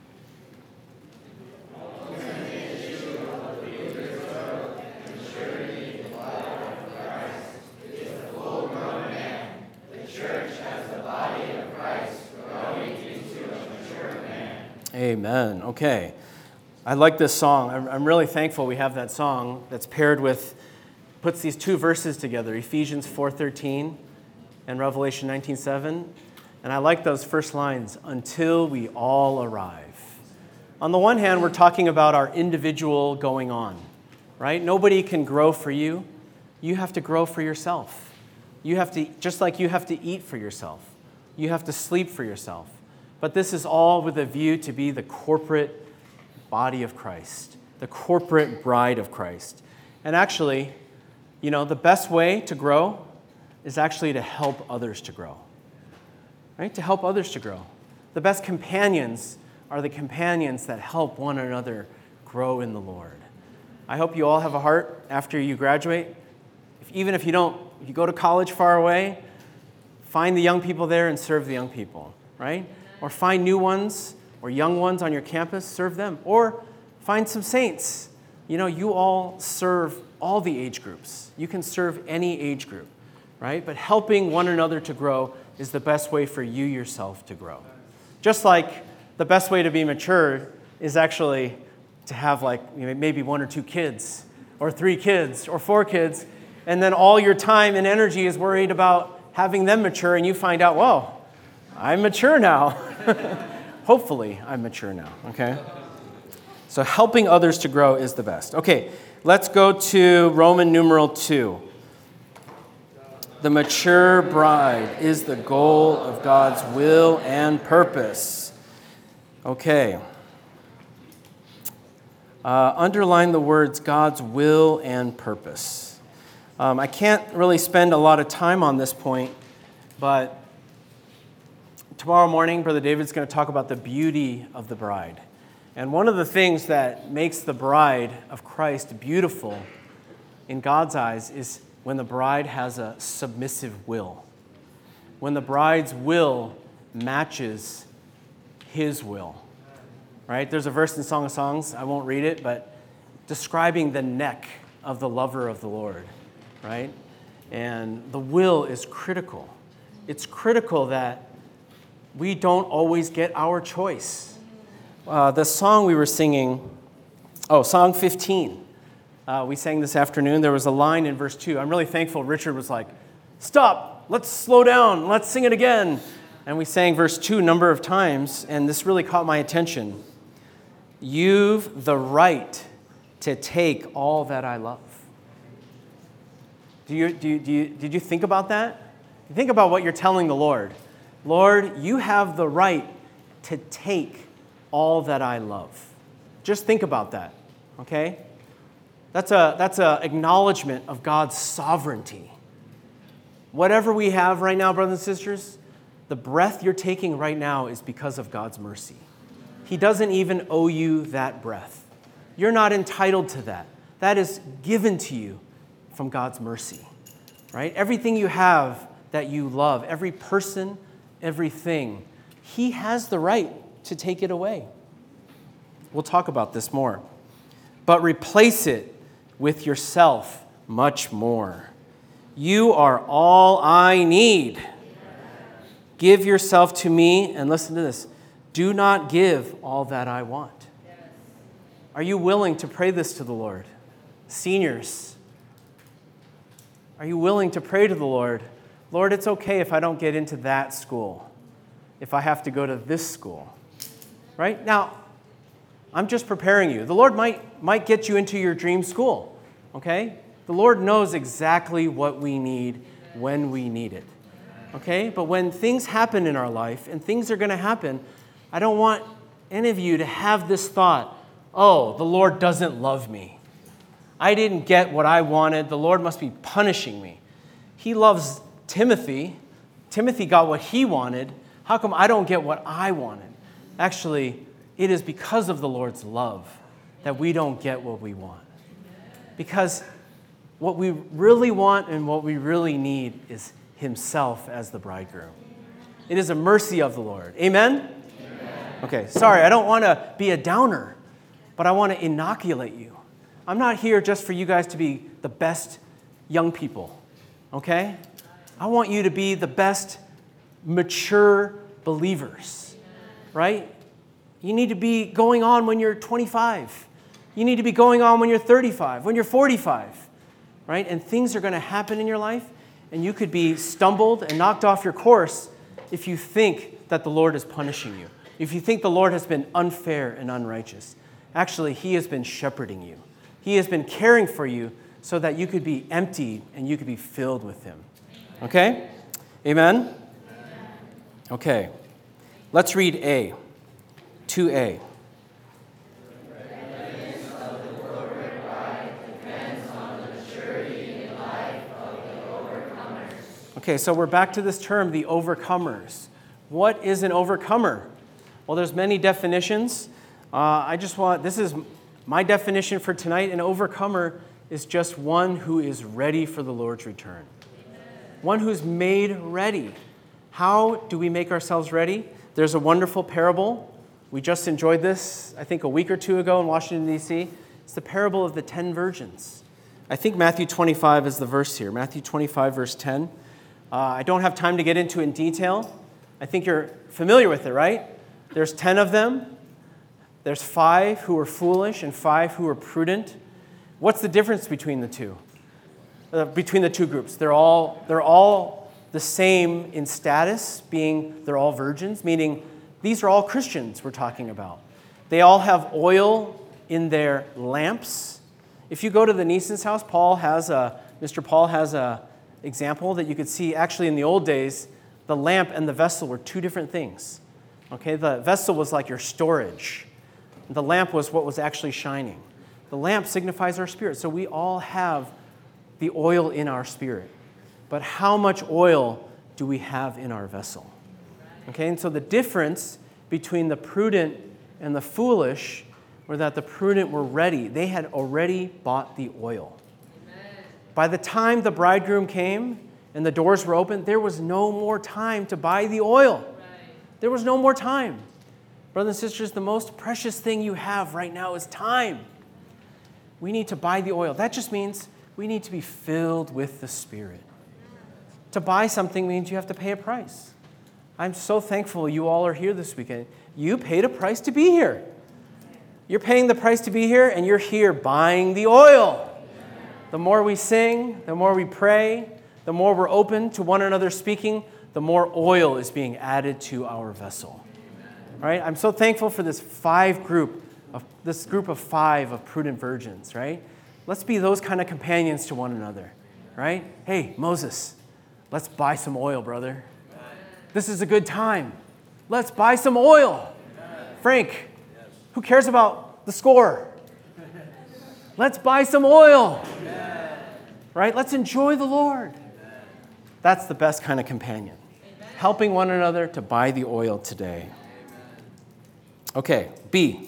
Amen. Okay. I like this song. I'm, I'm really thankful we have that song that's paired with, puts these two verses together, Ephesians four thirteen and Revelation nineteen seven. And I like those first lines, until we all arrive. On the one hand, we're talking about our individual going on, right? Nobody can grow for you. You have to grow for yourself. You have to, just like you have to eat for yourself. You have to sleep for yourself. But this is all with a view to be the corporate body of Christ, the corporate bride of Christ. And actually, you know, the best way to grow is actually to help others to grow, right? To help others to grow. The best companions are the companions that help one another grow in the Lord. I hope you all have a heart after you graduate. If, even if you don't, if you go to college far away, find the young people there and serve the young people, right? Or find new ones or young ones on your campus, serve them. Or find some saints. You know, you all serve all the age groups. You can serve any age group, right? But helping one another to grow is the best way for you yourself to grow. Just like the best way to be mature is actually to have like you know, maybe one or two kids, or three kids, or four kids, and then all your time and energy is worried about having them mature, and you find out, whoa, I'm mature now. Hopefully, I'm mature now, okay? So helping others to grow is the best. Okay, let's go to Roman numeral two. The mature bride is the goal of God's will and purpose. Okay. Uh, underline the words God's will and purpose. Um, I can't really spend a lot of time on this point, but tomorrow morning, Brother David's going to talk about the beauty of the bride. And one of the things that makes the bride of Christ beautiful in God's eyes is when the bride has a submissive will. When the bride's will matches his will. Right? There's a verse in Song of Songs, I won't read it, but describing the neck of the lover of the Lord. Right? And the will is critical. It's critical that we don't always get our choice. Uh, the song we were singing, oh, Song fifteen. Uh, we sang this afternoon. There was a line in verse two. I'm really thankful Richard was like, stop, let's slow down, let's sing it again. And we sang verse two a number of times, and this really caught my attention. You've the right to take all that I love. Do you, do you, do you, did you think about that? Think about what you're telling the Lord. Lord, you have the right to take all that I love. Just think about that, okay? That's a that's a acknowledgement of God's sovereignty. Whatever we have right now, brothers and sisters, the breath you're taking right now is because of God's mercy. He doesn't even owe you that breath. You're not entitled to that. That is given to you from God's mercy, right? Everything you have that you love, every person, everything, he has the right to take it away. We'll talk about this more. but replace it with yourself much more. You are all I need. Give yourself to me, and listen to this. Do not give all that I want. Are you willing to pray this to the Lord? Seniors, are you willing to pray to the Lord? Lord, it's okay if I don't get into that school, if I have to go to this school. Right? Now, I'm just preparing you. The Lord might, might get you into your dream school. Okay? The Lord knows exactly what we need when we need it. Okay? But when things happen in our life, and things are going to happen, I don't want any of you to have this thought, oh, the Lord doesn't love me. I didn't get what I wanted. The Lord must be punishing me. He loves Timothy. Timothy got what he wanted. How come I don't get what I wanted? Actually, it is because of the Lord's love that we don't get what we want. Because what we really want and what we really need is himself as the bridegroom. It is a mercy of the Lord. Amen? Amen. Okay, sorry, I don't want to be a downer, but I want to inoculate you. I'm not here just for you guys to be the best young people, okay? I want you to be the best mature believers, right? You need to be going on when you're twenty-five. You need to be going on when you're thirty-five, when you're forty-five, right? And things are going to happen in your life, and you could be stumbled and knocked off your course if you think that the Lord is punishing you, if you think the Lord has been unfair and unrighteous. Actually, he has been shepherding you. He has been caring for you so that you could be emptied and you could be filled with him. Okay? Amen? Okay. Let's read A. two A. Okay, so we're back to this term, the overcomers. What is an overcomer? Well, there's many definitions. Uh, I just want, this is my definition for tonight. An overcomer is just one who is ready for the Lord's return. One who's made ready. How do we make ourselves ready? There's a wonderful parable. We just enjoyed this, I think, a week or two ago in Washington, D C It's the parable of the ten virgins. I think Matthew twenty-five is the verse here. Matthew twenty-five, verse ten. Uh, I don't have time to get into it in detail. I think you're familiar with it, right? There's ten of them. There's five who are foolish and five who are prudent. What's the difference between the two? Uh, between the two groups? They're all, they're all the same in status, being they're all virgins, meaning these are all Christians we're talking about. They all have oil in their lamps. If you go to the Neeson's house, Paul has a, Mister Paul has a example that you could see. Actually, in the old days, the lamp and the vessel were two different things. Okay, the vessel was like your storage. The lamp was what was actually shining. The lamp signifies our spirit. So we all have the oil in our spirit. But how much oil do we have in our vessel? Okay, and so the difference between the prudent and the foolish were that the prudent were ready. They had already bought the oil. Amen. By the time the bridegroom came and the doors were open, there was no more time to buy the oil. Right. There was no more time. Brothers and sisters, the most precious thing you have right now is time. We need to buy the oil. That just means we need to be filled with the Spirit. To buy something means you have to pay a price. I'm so thankful you all are here this weekend. You paid a price to be here. You're paying the price to be here, and you're here buying the oil. The more we sing, the more we pray, the more we're open to one another speaking, the more oil is being added to our vessel. All right? I'm so thankful for this five group, of this group of five of prudent virgins, right? Let's be those kind of companions to one another, right? Hey, Moses, let's buy some oil, brother. This is a good time. Let's buy some oil. Frank, who cares about the score? Let's buy some oil. Right? Let's enjoy the Lord. That's the best kind of companion. Helping one another to buy the oil today. Okay, B.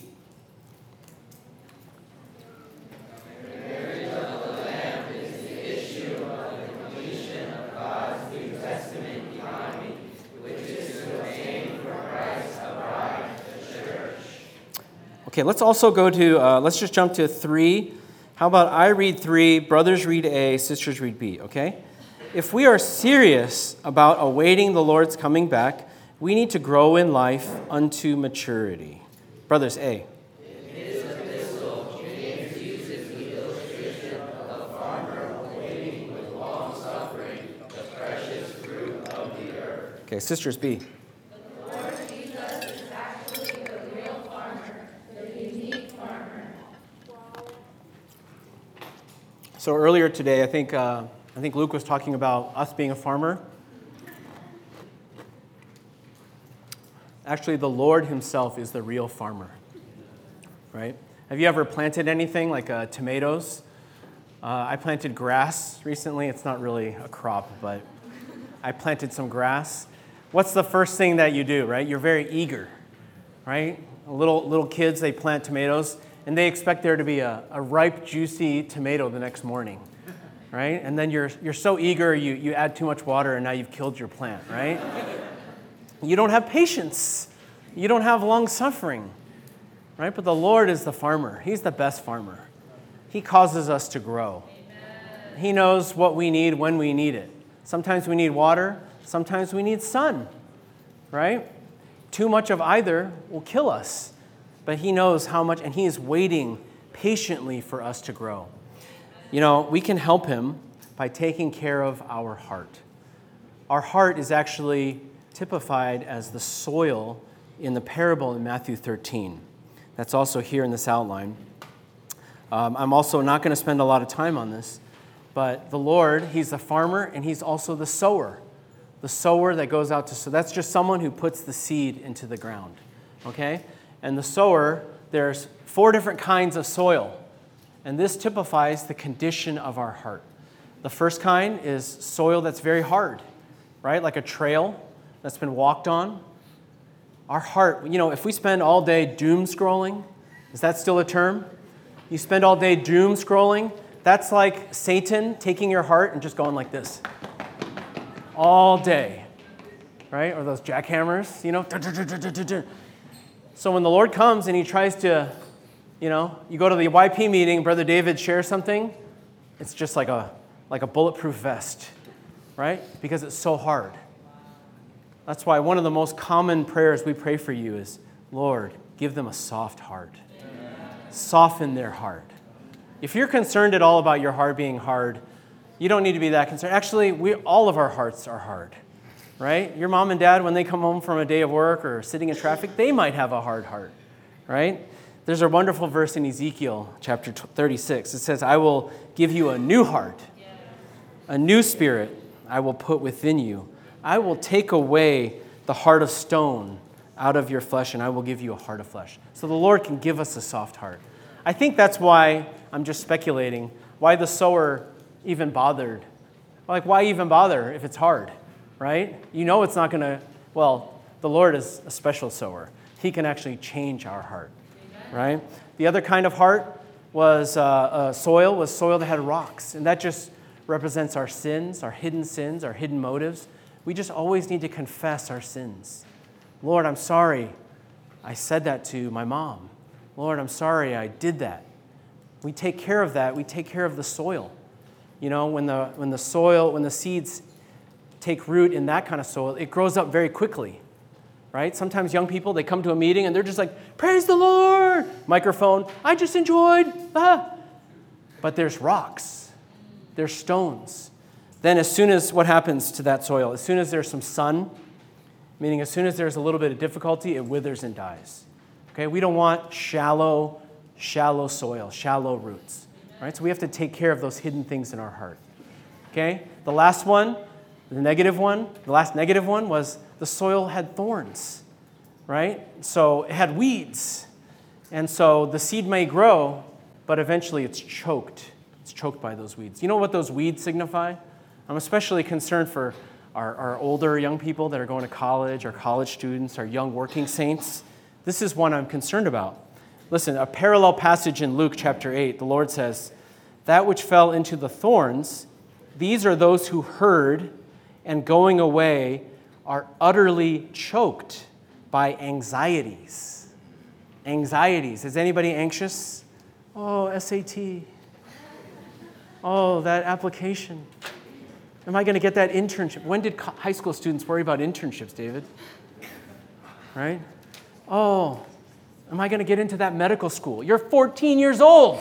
Okay, let's also go to, uh, let's just jump to three. How about I read three, brothers read A, sisters read B, okay? If we are serious about awaiting the Lord's coming back, we need to grow in life unto maturity. Brothers, A. In his epistle, James uses the illustration of a farmer awaiting with long suffering the precious fruit of the earth. Okay, sisters, B. The Lord Jesus is actually the real farmer, the unique farmer. So earlier today, I think uh, I think Luke was talking about us being a farmer. Actually, the Lord himself is the real farmer, right? Have you ever planted anything like uh, tomatoes? Uh, I planted grass recently. It's not really a crop, but I planted some grass. What's the first thing that you do, right? You're very eager, right? Little little kids, they plant tomatoes, and they expect there to be a, a ripe, juicy tomato the next morning, right? And then you're you're so eager, you, you add too much water, and now you've killed your plant, right? You don't have patience. You don't have long suffering, right? But the Lord is the farmer. He's the best farmer. He causes us to grow. Amen. He knows what we need when we need it. Sometimes we need water. Sometimes we need sun, right? Too much of either will kill us. But he knows how much, and he is waiting patiently for us to grow. You know, we can help him by taking care of our heart. Our heart is actually typified as the soil in the parable in Matthew thirteen. That's also here in this outline. Um, I'm also not going to spend a lot of time on this, but the Lord, he's the farmer, and he's also the sower. The sower that goes out to sow. That's just someone who puts the seed into the ground, okay? And the sower, there's four different kinds of soil, and this typifies the condition of our heart. The first kind is soil that's very hard, right? Like a trail that's been walked on. Our heart, you know, if we spend all day doom scrolling, is that still a term? You spend all day doom scrolling, that's like Satan taking your heart and just going like this. All day, right? Or those jackhammers, you know? So when the Lord comes and he tries to, you know, you go to the Y P meeting, Brother David shares something, it's just like a like a bulletproof vest, right? Because it's so hard. That's why one of the most common prayers we pray for you is, Lord, give them a soft heart. Amen. Soften their heart. If you're concerned at all about your heart being hard, you don't need to be that concerned. Actually, we all of our hearts are hard, right? Your mom and dad, when they come home from a day of work or sitting in traffic, they might have a hard heart, right? There's a wonderful verse in Ezekiel chapter thirty-six. It says, I will give you a new heart, a new spirit I will put within you. I will take away the heart of stone out of your flesh, and I will give you a heart of flesh. So the Lord can give us a soft heart. I think that's why, I'm just speculating, why the sower even bothered. Like, why even bother if it's hard, right? You know it's not going to, well, the Lord is a special sower. He can actually change our heart, right? The other kind of heart was uh, uh, soil, was soil that had rocks, and that just represents our sins, our hidden sins, our hidden motives. We just always need to confess our sins. Lord, I'm sorry I said that to my mom. Lord, I'm sorry I did that. We take care of that. We take care of the soil. You know, when the when the soil, when the seeds take root in that kind of soil, it grows up very quickly, right? Sometimes young people, they come to a meeting and they're just like, praise the Lord, microphone, I just enjoyed, ah. But there's rocks, there's stones. Then as soon as, what happens to that soil? As soon as there's some sun, meaning as soon as there's a little bit of difficulty, it withers and dies. Okay, we don't want shallow, shallow soil, shallow roots. Right? So we have to take care of those hidden things in our heart. Okay? The last one, the negative one, the last negative one was the soil had thorns. Right? So it had weeds. And so the seed may grow, but eventually it's choked. It's choked by those weeds. You know what those weeds signify? I'm especially concerned for our, our older young people that are going to college, our college students, our young working saints. This is one I'm concerned about. Listen, a parallel passage in Luke chapter eight, the Lord says, that which fell into the thorns, these are those who heard and going away are utterly choked by anxieties. Anxieties. Is anybody anxious? Oh, S A T. Oh, that application. Am I going to get that internship? When did high school students worry about internships, David? Right? Oh, am I going to get into that medical school? You're fourteen years old.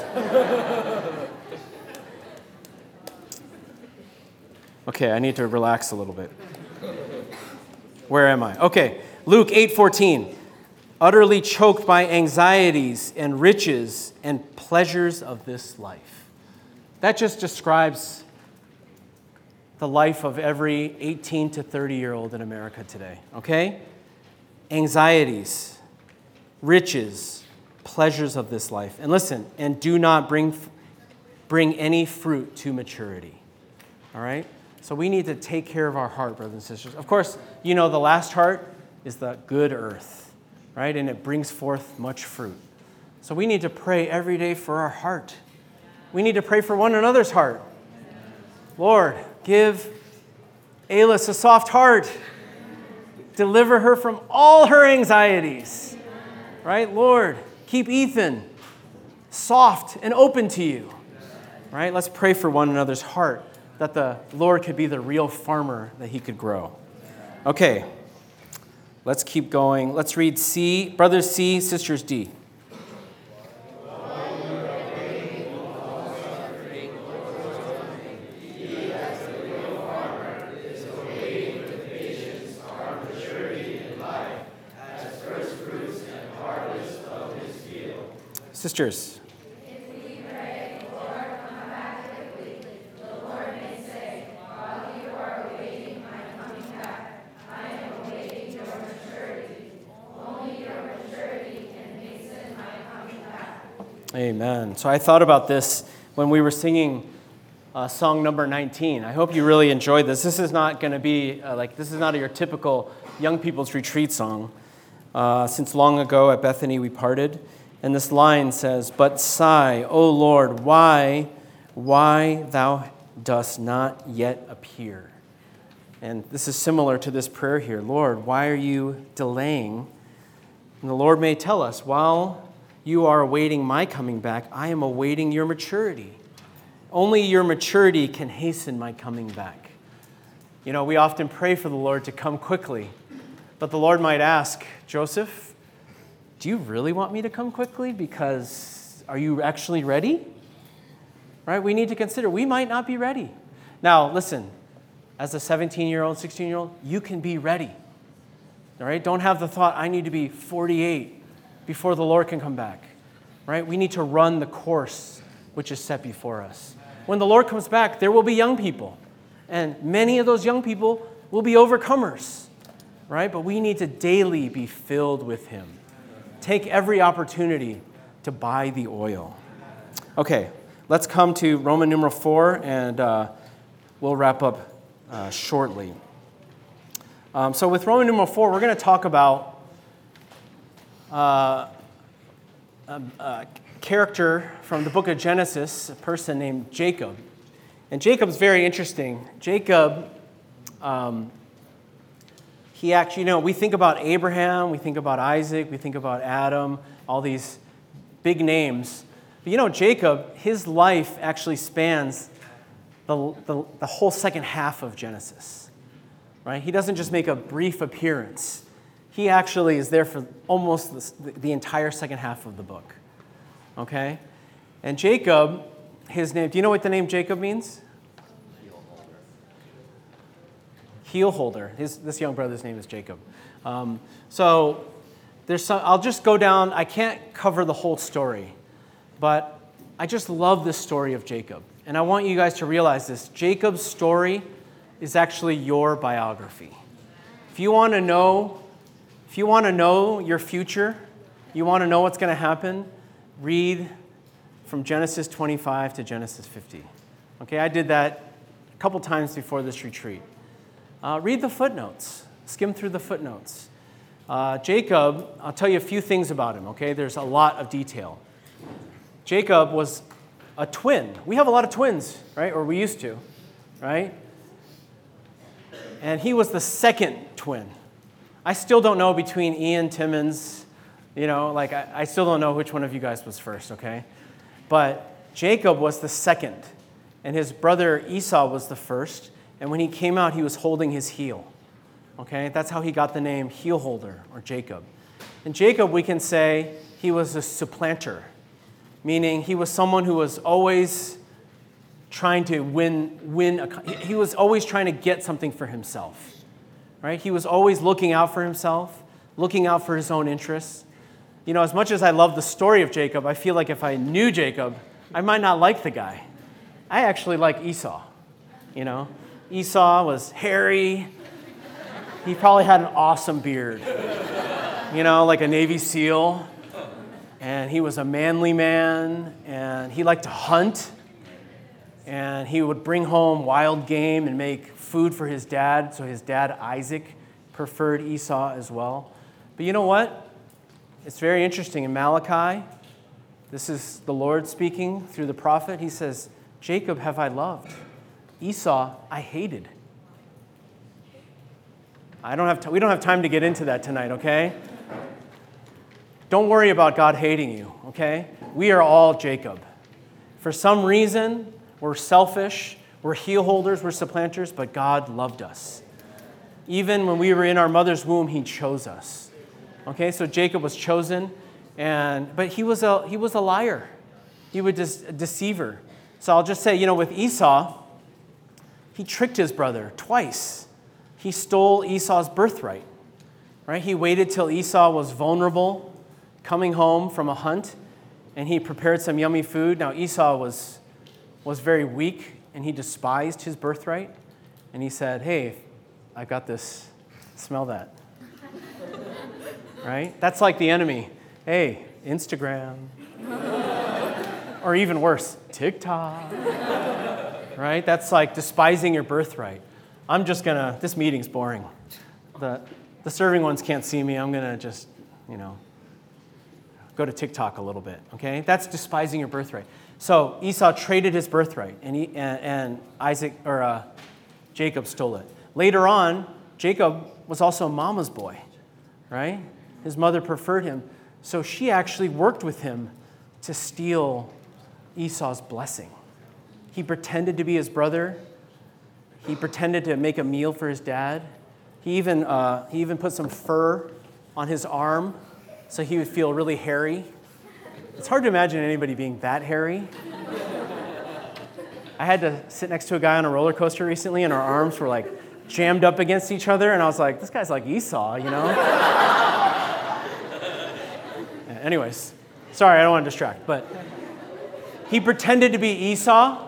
Okay, I need to relax a little bit. Where am I? Okay, Luke eight fourteen. Utterly choked by anxieties and riches and pleasures of this life. That just describes the life of every eighteen to thirty-year-old in America today, okay? Anxieties, riches, pleasures of this life. And listen, and do not bring, bring any fruit to maturity, all right? So we need to take care of our heart, brothers and sisters. Of course, you know the last heart is the good earth, right? And it brings forth much fruit. So we need to pray every day for our heart. We need to pray for one another's heart. Lord, give Alice a soft heart. Deliver her from all her anxieties. Right? Lord, keep Ethan soft and open to you. Right? Let's pray for one another's heart, that the Lord could be the real farmer that he could grow. Okay. Let's keep going. Let's read C. Brothers C, sisters D. Sisters. Amen. So I thought about this when we were singing uh, song number nineteen. I hope you really enjoyed this. This is not going to be uh, like, this is not your typical young people's retreat song. Uh, since long ago at Bethany we parted. And this line says, "But sigh, O Lord, why, why thou dost not yet appear?" And this is similar to this prayer here. Lord, why are you delaying? And the Lord may tell us, while you are awaiting my coming back, I am awaiting your maturity. Only your maturity can hasten my coming back. You know, we often pray for the Lord to come quickly, but the Lord might ask, Joseph, do you really want me to come quickly? Because are you actually ready? Right? We need to consider we might not be ready. Now, listen, as a seventeen-year-old, sixteen-year-old, you can be ready. All right? Don't have the thought, I need to be forty-eight before the Lord can come back. Right? We need to run the course which is set before us. When the Lord comes back, there will be young people. And many of those young people will be overcomers. Right? But we need to daily be filled with him. Take every opportunity to buy the oil. Okay, let's come to Roman numeral four, and uh, we'll wrap up uh, shortly. Um, so with Roman numeral four, we're going to talk about uh, a, a character from the book of Genesis, a person named Jacob. And Jacob's very interesting. Jacob, um, he actually, you know, we think about Abraham, we think about Isaac, we think about Adam, all these big names. But you know, Jacob, his life actually spans the, the, the whole second half of Genesis. Right? He doesn't just make a brief appearance. He actually is there for almost the, the entire second half of the book. Okay? And Jacob, his name, do you know what the name Jacob means? Heel holder. His, this young brother's name is Jacob. Um, so there's some, I'll just go down. I can't cover the whole story, but I just love this story of Jacob. And I want you guys to realize this. Jacob's story is actually your biography. If you want to know, if you want to know your future, you want to know what's going to happen, read from Genesis twenty-five to Genesis fifty. Okay, I did that a couple times before this retreat. Uh, read the footnotes. Skim through the footnotes. Uh, Jacob, I'll tell you a few things about him, okay? There's a lot of detail. Jacob was a twin. We have a lot of twins, right? Or we used to, right? And he was the second twin. I still don't know between Ian Timmons, You know, like I, I still don't know which one of you guys was first, okay? But Jacob was the second, and his brother Esau was the first. And when he came out, he was holding his heel. Okay, that's how he got the name heel holder or Jacob. And Jacob, we can say he was a supplanter, meaning he was someone who was always trying to win, win. A, he was always trying to get something for himself, right? He was always looking out for himself, looking out for his own interests. You know, as much as I love the story of Jacob, I feel like if I knew Jacob, I might not like the guy. I actually like Esau, you know. Esau was hairy. He probably had an awesome beard, you know, like a Navy SEAL. And he was a manly man, and he liked to hunt. And he would bring home wild game and make food for his dad. So his dad, Isaac, preferred Esau as well. But you know what? It's very interesting. In Malachi, this is the Lord speaking through the prophet. He says, Jacob have I loved. Esau I hated. I don't have t- we don't have time to get into that tonight, okay? Don't worry about God hating you, okay? We are all Jacob. For some reason, we're selfish, we're heel holders, we're supplanters, but God loved us. Even when we were in our mother's womb, he chose us. Okay, so Jacob was chosen, and but he was a he was a liar. He was a deceiver. So I'll just say, you know, with Esau, he tricked his brother twice. He stole Esau's birthright, right? He waited till Esau was vulnerable, coming home from a hunt, and he prepared some yummy food. Now, Esau was, was very weak, and he despised his birthright. And he said, hey, I got this. Smell that. Right? That's like the enemy. Hey, Instagram. Or even worse, TikTok. Right? That's like despising your birthright. I'm just going to, this meeting's boring. The, the serving ones can't see me. I'm going to just, you know, go to TikTok a little bit, okay? That's despising your birthright. So Esau traded his birthright, and, he, and, and Isaac, or uh, Jacob stole it. Later on, Jacob was also mama's boy, right? His mother preferred him. So she actually worked with him to steal Esau's blessing. He pretended to be his brother. He pretended to make a meal for his dad. He even, uh, he even put some fur on his arm so he would feel really hairy. It's hard to imagine anybody being that hairy. I had to sit next to a guy on a roller coaster recently, and our arms were like jammed up against each other, and I was like, this guy's like Esau, you know? Yeah, anyways, sorry, I don't want to distract, but he pretended to be Esau.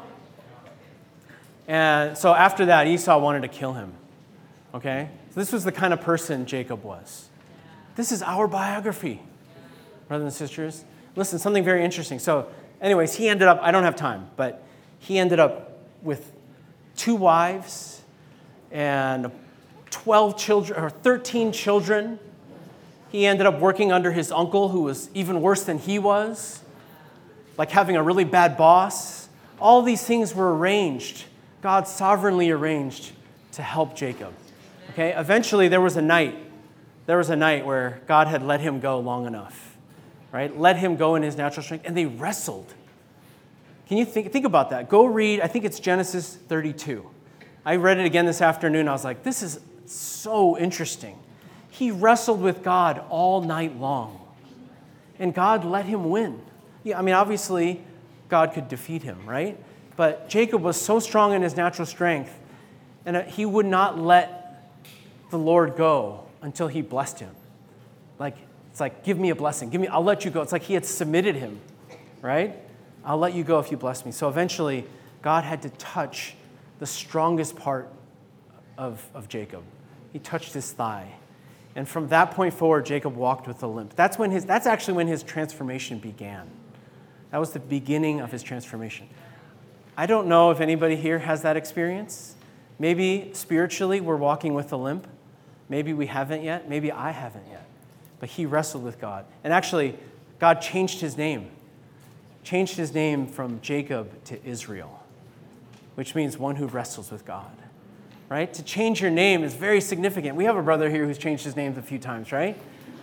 And so after that, Esau wanted to kill him, okay? So this was the kind of person Jacob was. This is our biography, brothers and sisters. Listen, something very interesting. So anyways, he ended up, I don't have time, but he ended up with two wives and twelve children, or thirteen children. He ended up working under his uncle, who was even worse than he was, like having a really bad boss. All these things were arranged. God sovereignly arranged to help Jacob. Okay, eventually there was a night. There was a night where God had let him go long enough, right? Let him go in his natural strength, and they wrestled. Can you think, think about that? Go read, I think it's Genesis thirty-two. I read it again this afternoon. I was like, this is so interesting. He wrestled with God all night long, and God let him win. Yeah, I mean, obviously, God could defeat him, right? But Jacob was so strong in his natural strength, and he would not let the Lord go until he blessed him. Like, it's like, give me a blessing. Give me, I'll let you go. It's like he had submitted him, right? I'll let you go if you bless me. So eventually, God had to touch the strongest part of, of Jacob. He touched his thigh. And from that point forward, Jacob walked with a limp. That's when his, that's actually when his transformation began. That was the beginning of his transformation. I don't know if anybody here has that experience. Maybe spiritually we're walking with a limp. Maybe we haven't yet. Maybe I haven't yet. But he wrestled with God. And actually, God changed his name. Changed his name from Jacob to Israel, which means one who wrestles with God. Right? To change your name is very significant. We have a brother here who's changed his name a few times, right?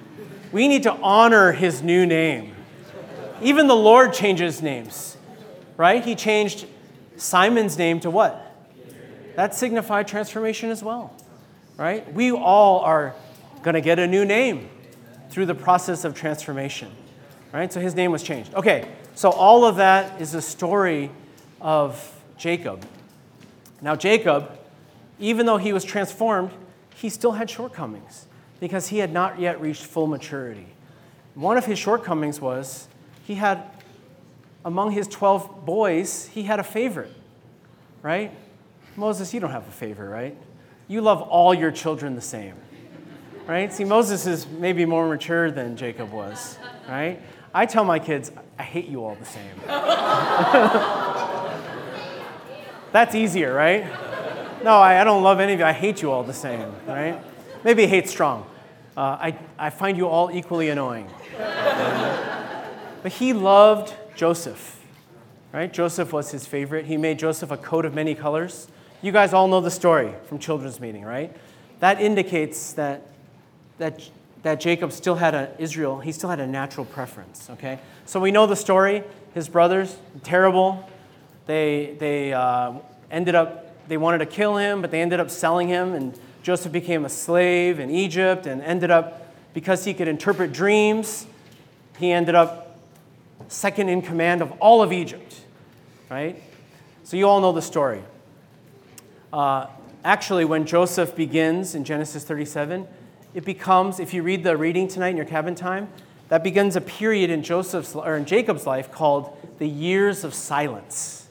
We need to honor his new name. Even the Lord changes names, right? He changed Simon's name to what? That signified transformation as well, right? We all are going to get a new name through the process of transformation, right? So his name was changed. Okay, so all of that is a story of Jacob. Now Jacob, even though he was transformed, he still had shortcomings because he had not yet reached full maturity. One of his shortcomings was he had, among his twelve boys, he had a favorite, right? Moses, you don't have a favorite, right? You love all your children the same, right? See, Moses is maybe more mature than Jacob was, right? I tell my kids, I hate you all the same. That's easier, right? No, I, I don't love any of you. I hate you all the same, right? Maybe hate strong. Uh, I, I find you all equally annoying. But he loved Joseph, right? Joseph was his favorite. He made Joseph a coat of many colors. You guys all know the story from children's meeting, right? That indicates that that that Jacob still had a Israel. He still had a natural preference. Okay, so we know the story. His brothers, terrible. They they uh, ended up they wanted to kill him, but they ended up selling him, and Joseph became a slave in Egypt, and ended up because he could interpret dreams. He ended up second in command of all of Egypt, right? So you all know the story. Uh, actually, when Joseph begins in Genesis thirty-seven, it becomes, if you read the reading tonight in your cabin time, that begins a period in Joseph's or in Jacob's life called the years of silence.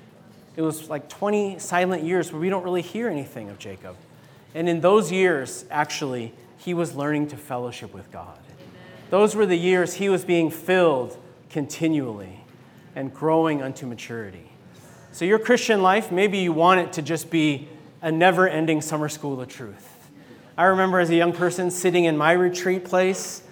It was like twenty silent years where we don't really hear anything of Jacob. And in those years, actually, he was learning to fellowship with God. Those were the years he was being filled continually and growing unto maturity. So your Christian life, maybe you want it to just be a never-ending summer school of truth. I remember as a young person sitting in my retreat place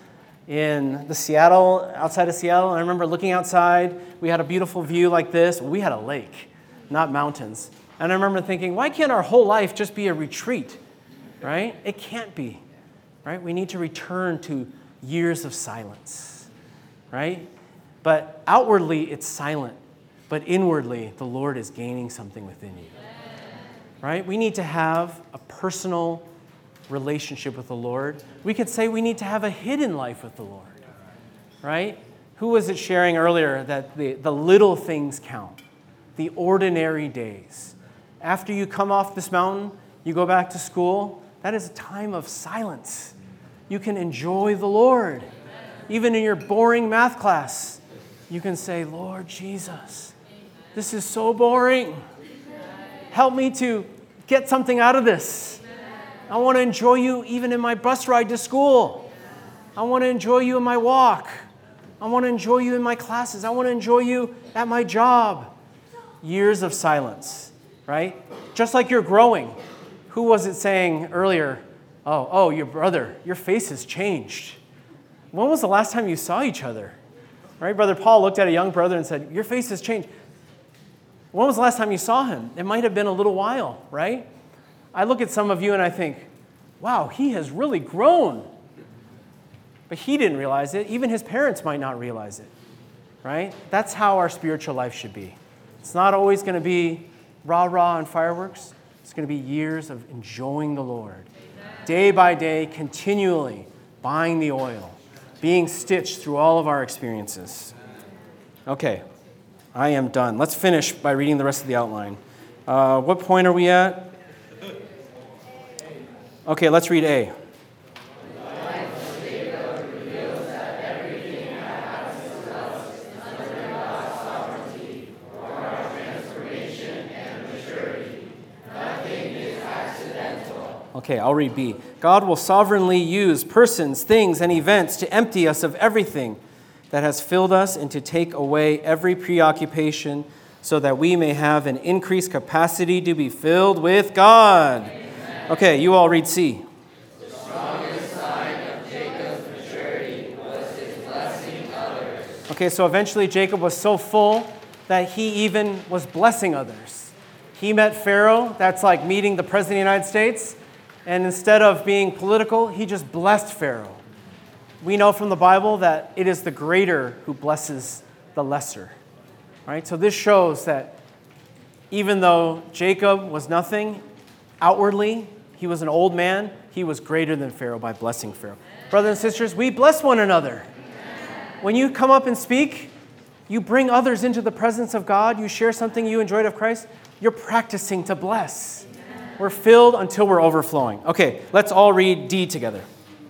in the Seattle, outside of Seattle, and I remember looking outside. We had a beautiful view like this. We had a lake, not mountains. And I remember thinking, why can't our whole life just be a retreat, right? It can't be, right? We need to return to years of silence, right? But outwardly, it's silent. But inwardly, the Lord is gaining something within you, right? We need to have a personal relationship with the Lord. We could say we need to have a hidden life with the Lord, right? Who was it sharing earlier that the, the little things count, the ordinary days? After you come off this mountain, you go back to school, that is a time of silence. You can enjoy the Lord. Even in your boring math class, you can say, Lord Jesus, this is so boring. Help me to get something out of this. I want to enjoy you even in my bus ride to school. I want to enjoy you in my walk. I want to enjoy you in my classes. I want to enjoy you at my job. Years of silence, right? Just like you're growing. Who was it saying earlier? Oh, oh, your brother, your face has changed. When was the last time you saw each other? Right? Brother Paul looked at a young brother and said, your face has changed. When was the last time you saw him? It might have been a little while, right? I look at some of you and I think, wow, he has really grown. But he didn't realize it. Even his parents might not realize it, right? That's how our spiritual life should be. It's not always going to be rah-rah and fireworks. It's going to be years of enjoying the Lord. Day by day, continually buying the oil, being stitched through all of our experiences. Okay, I am done. Let's finish by reading the rest of the outline. Uh, what point are we at? Okay, let's read A. Okay, I'll read B. God will sovereignly use persons, things, and events to empty us of everything that has filled us and to take away every preoccupation so that we may have an increased capacity to be filled with God. Amen. Okay, you all read C. The strongest sign of Jacob's maturity was his blessing others. Okay, so eventually Jacob was so full that he even was blessing others. He met Pharaoh, that's like meeting the President of the United States. And instead of being political, he just blessed Pharaoh. we know from the Bible that it is the greater who blesses the lesser. Right? So this shows that even though Jacob was nothing outwardly, he was an old man, he was greater than Pharaoh by blessing Pharaoh. Brothers and sisters, we bless one another. When you come up and speak, you bring others into the presence of God, you share something you enjoyed of Christ, you're practicing to bless. We're filled until we're overflowing. Okay, let's all read D together.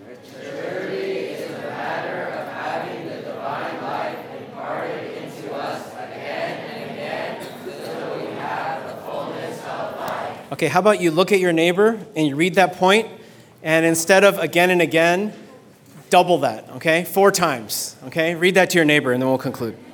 Okay, how about you look at your neighbor and you read that point, and instead of again and again, double that, okay? Four times, okay? Read that to your neighbor, and then we'll conclude.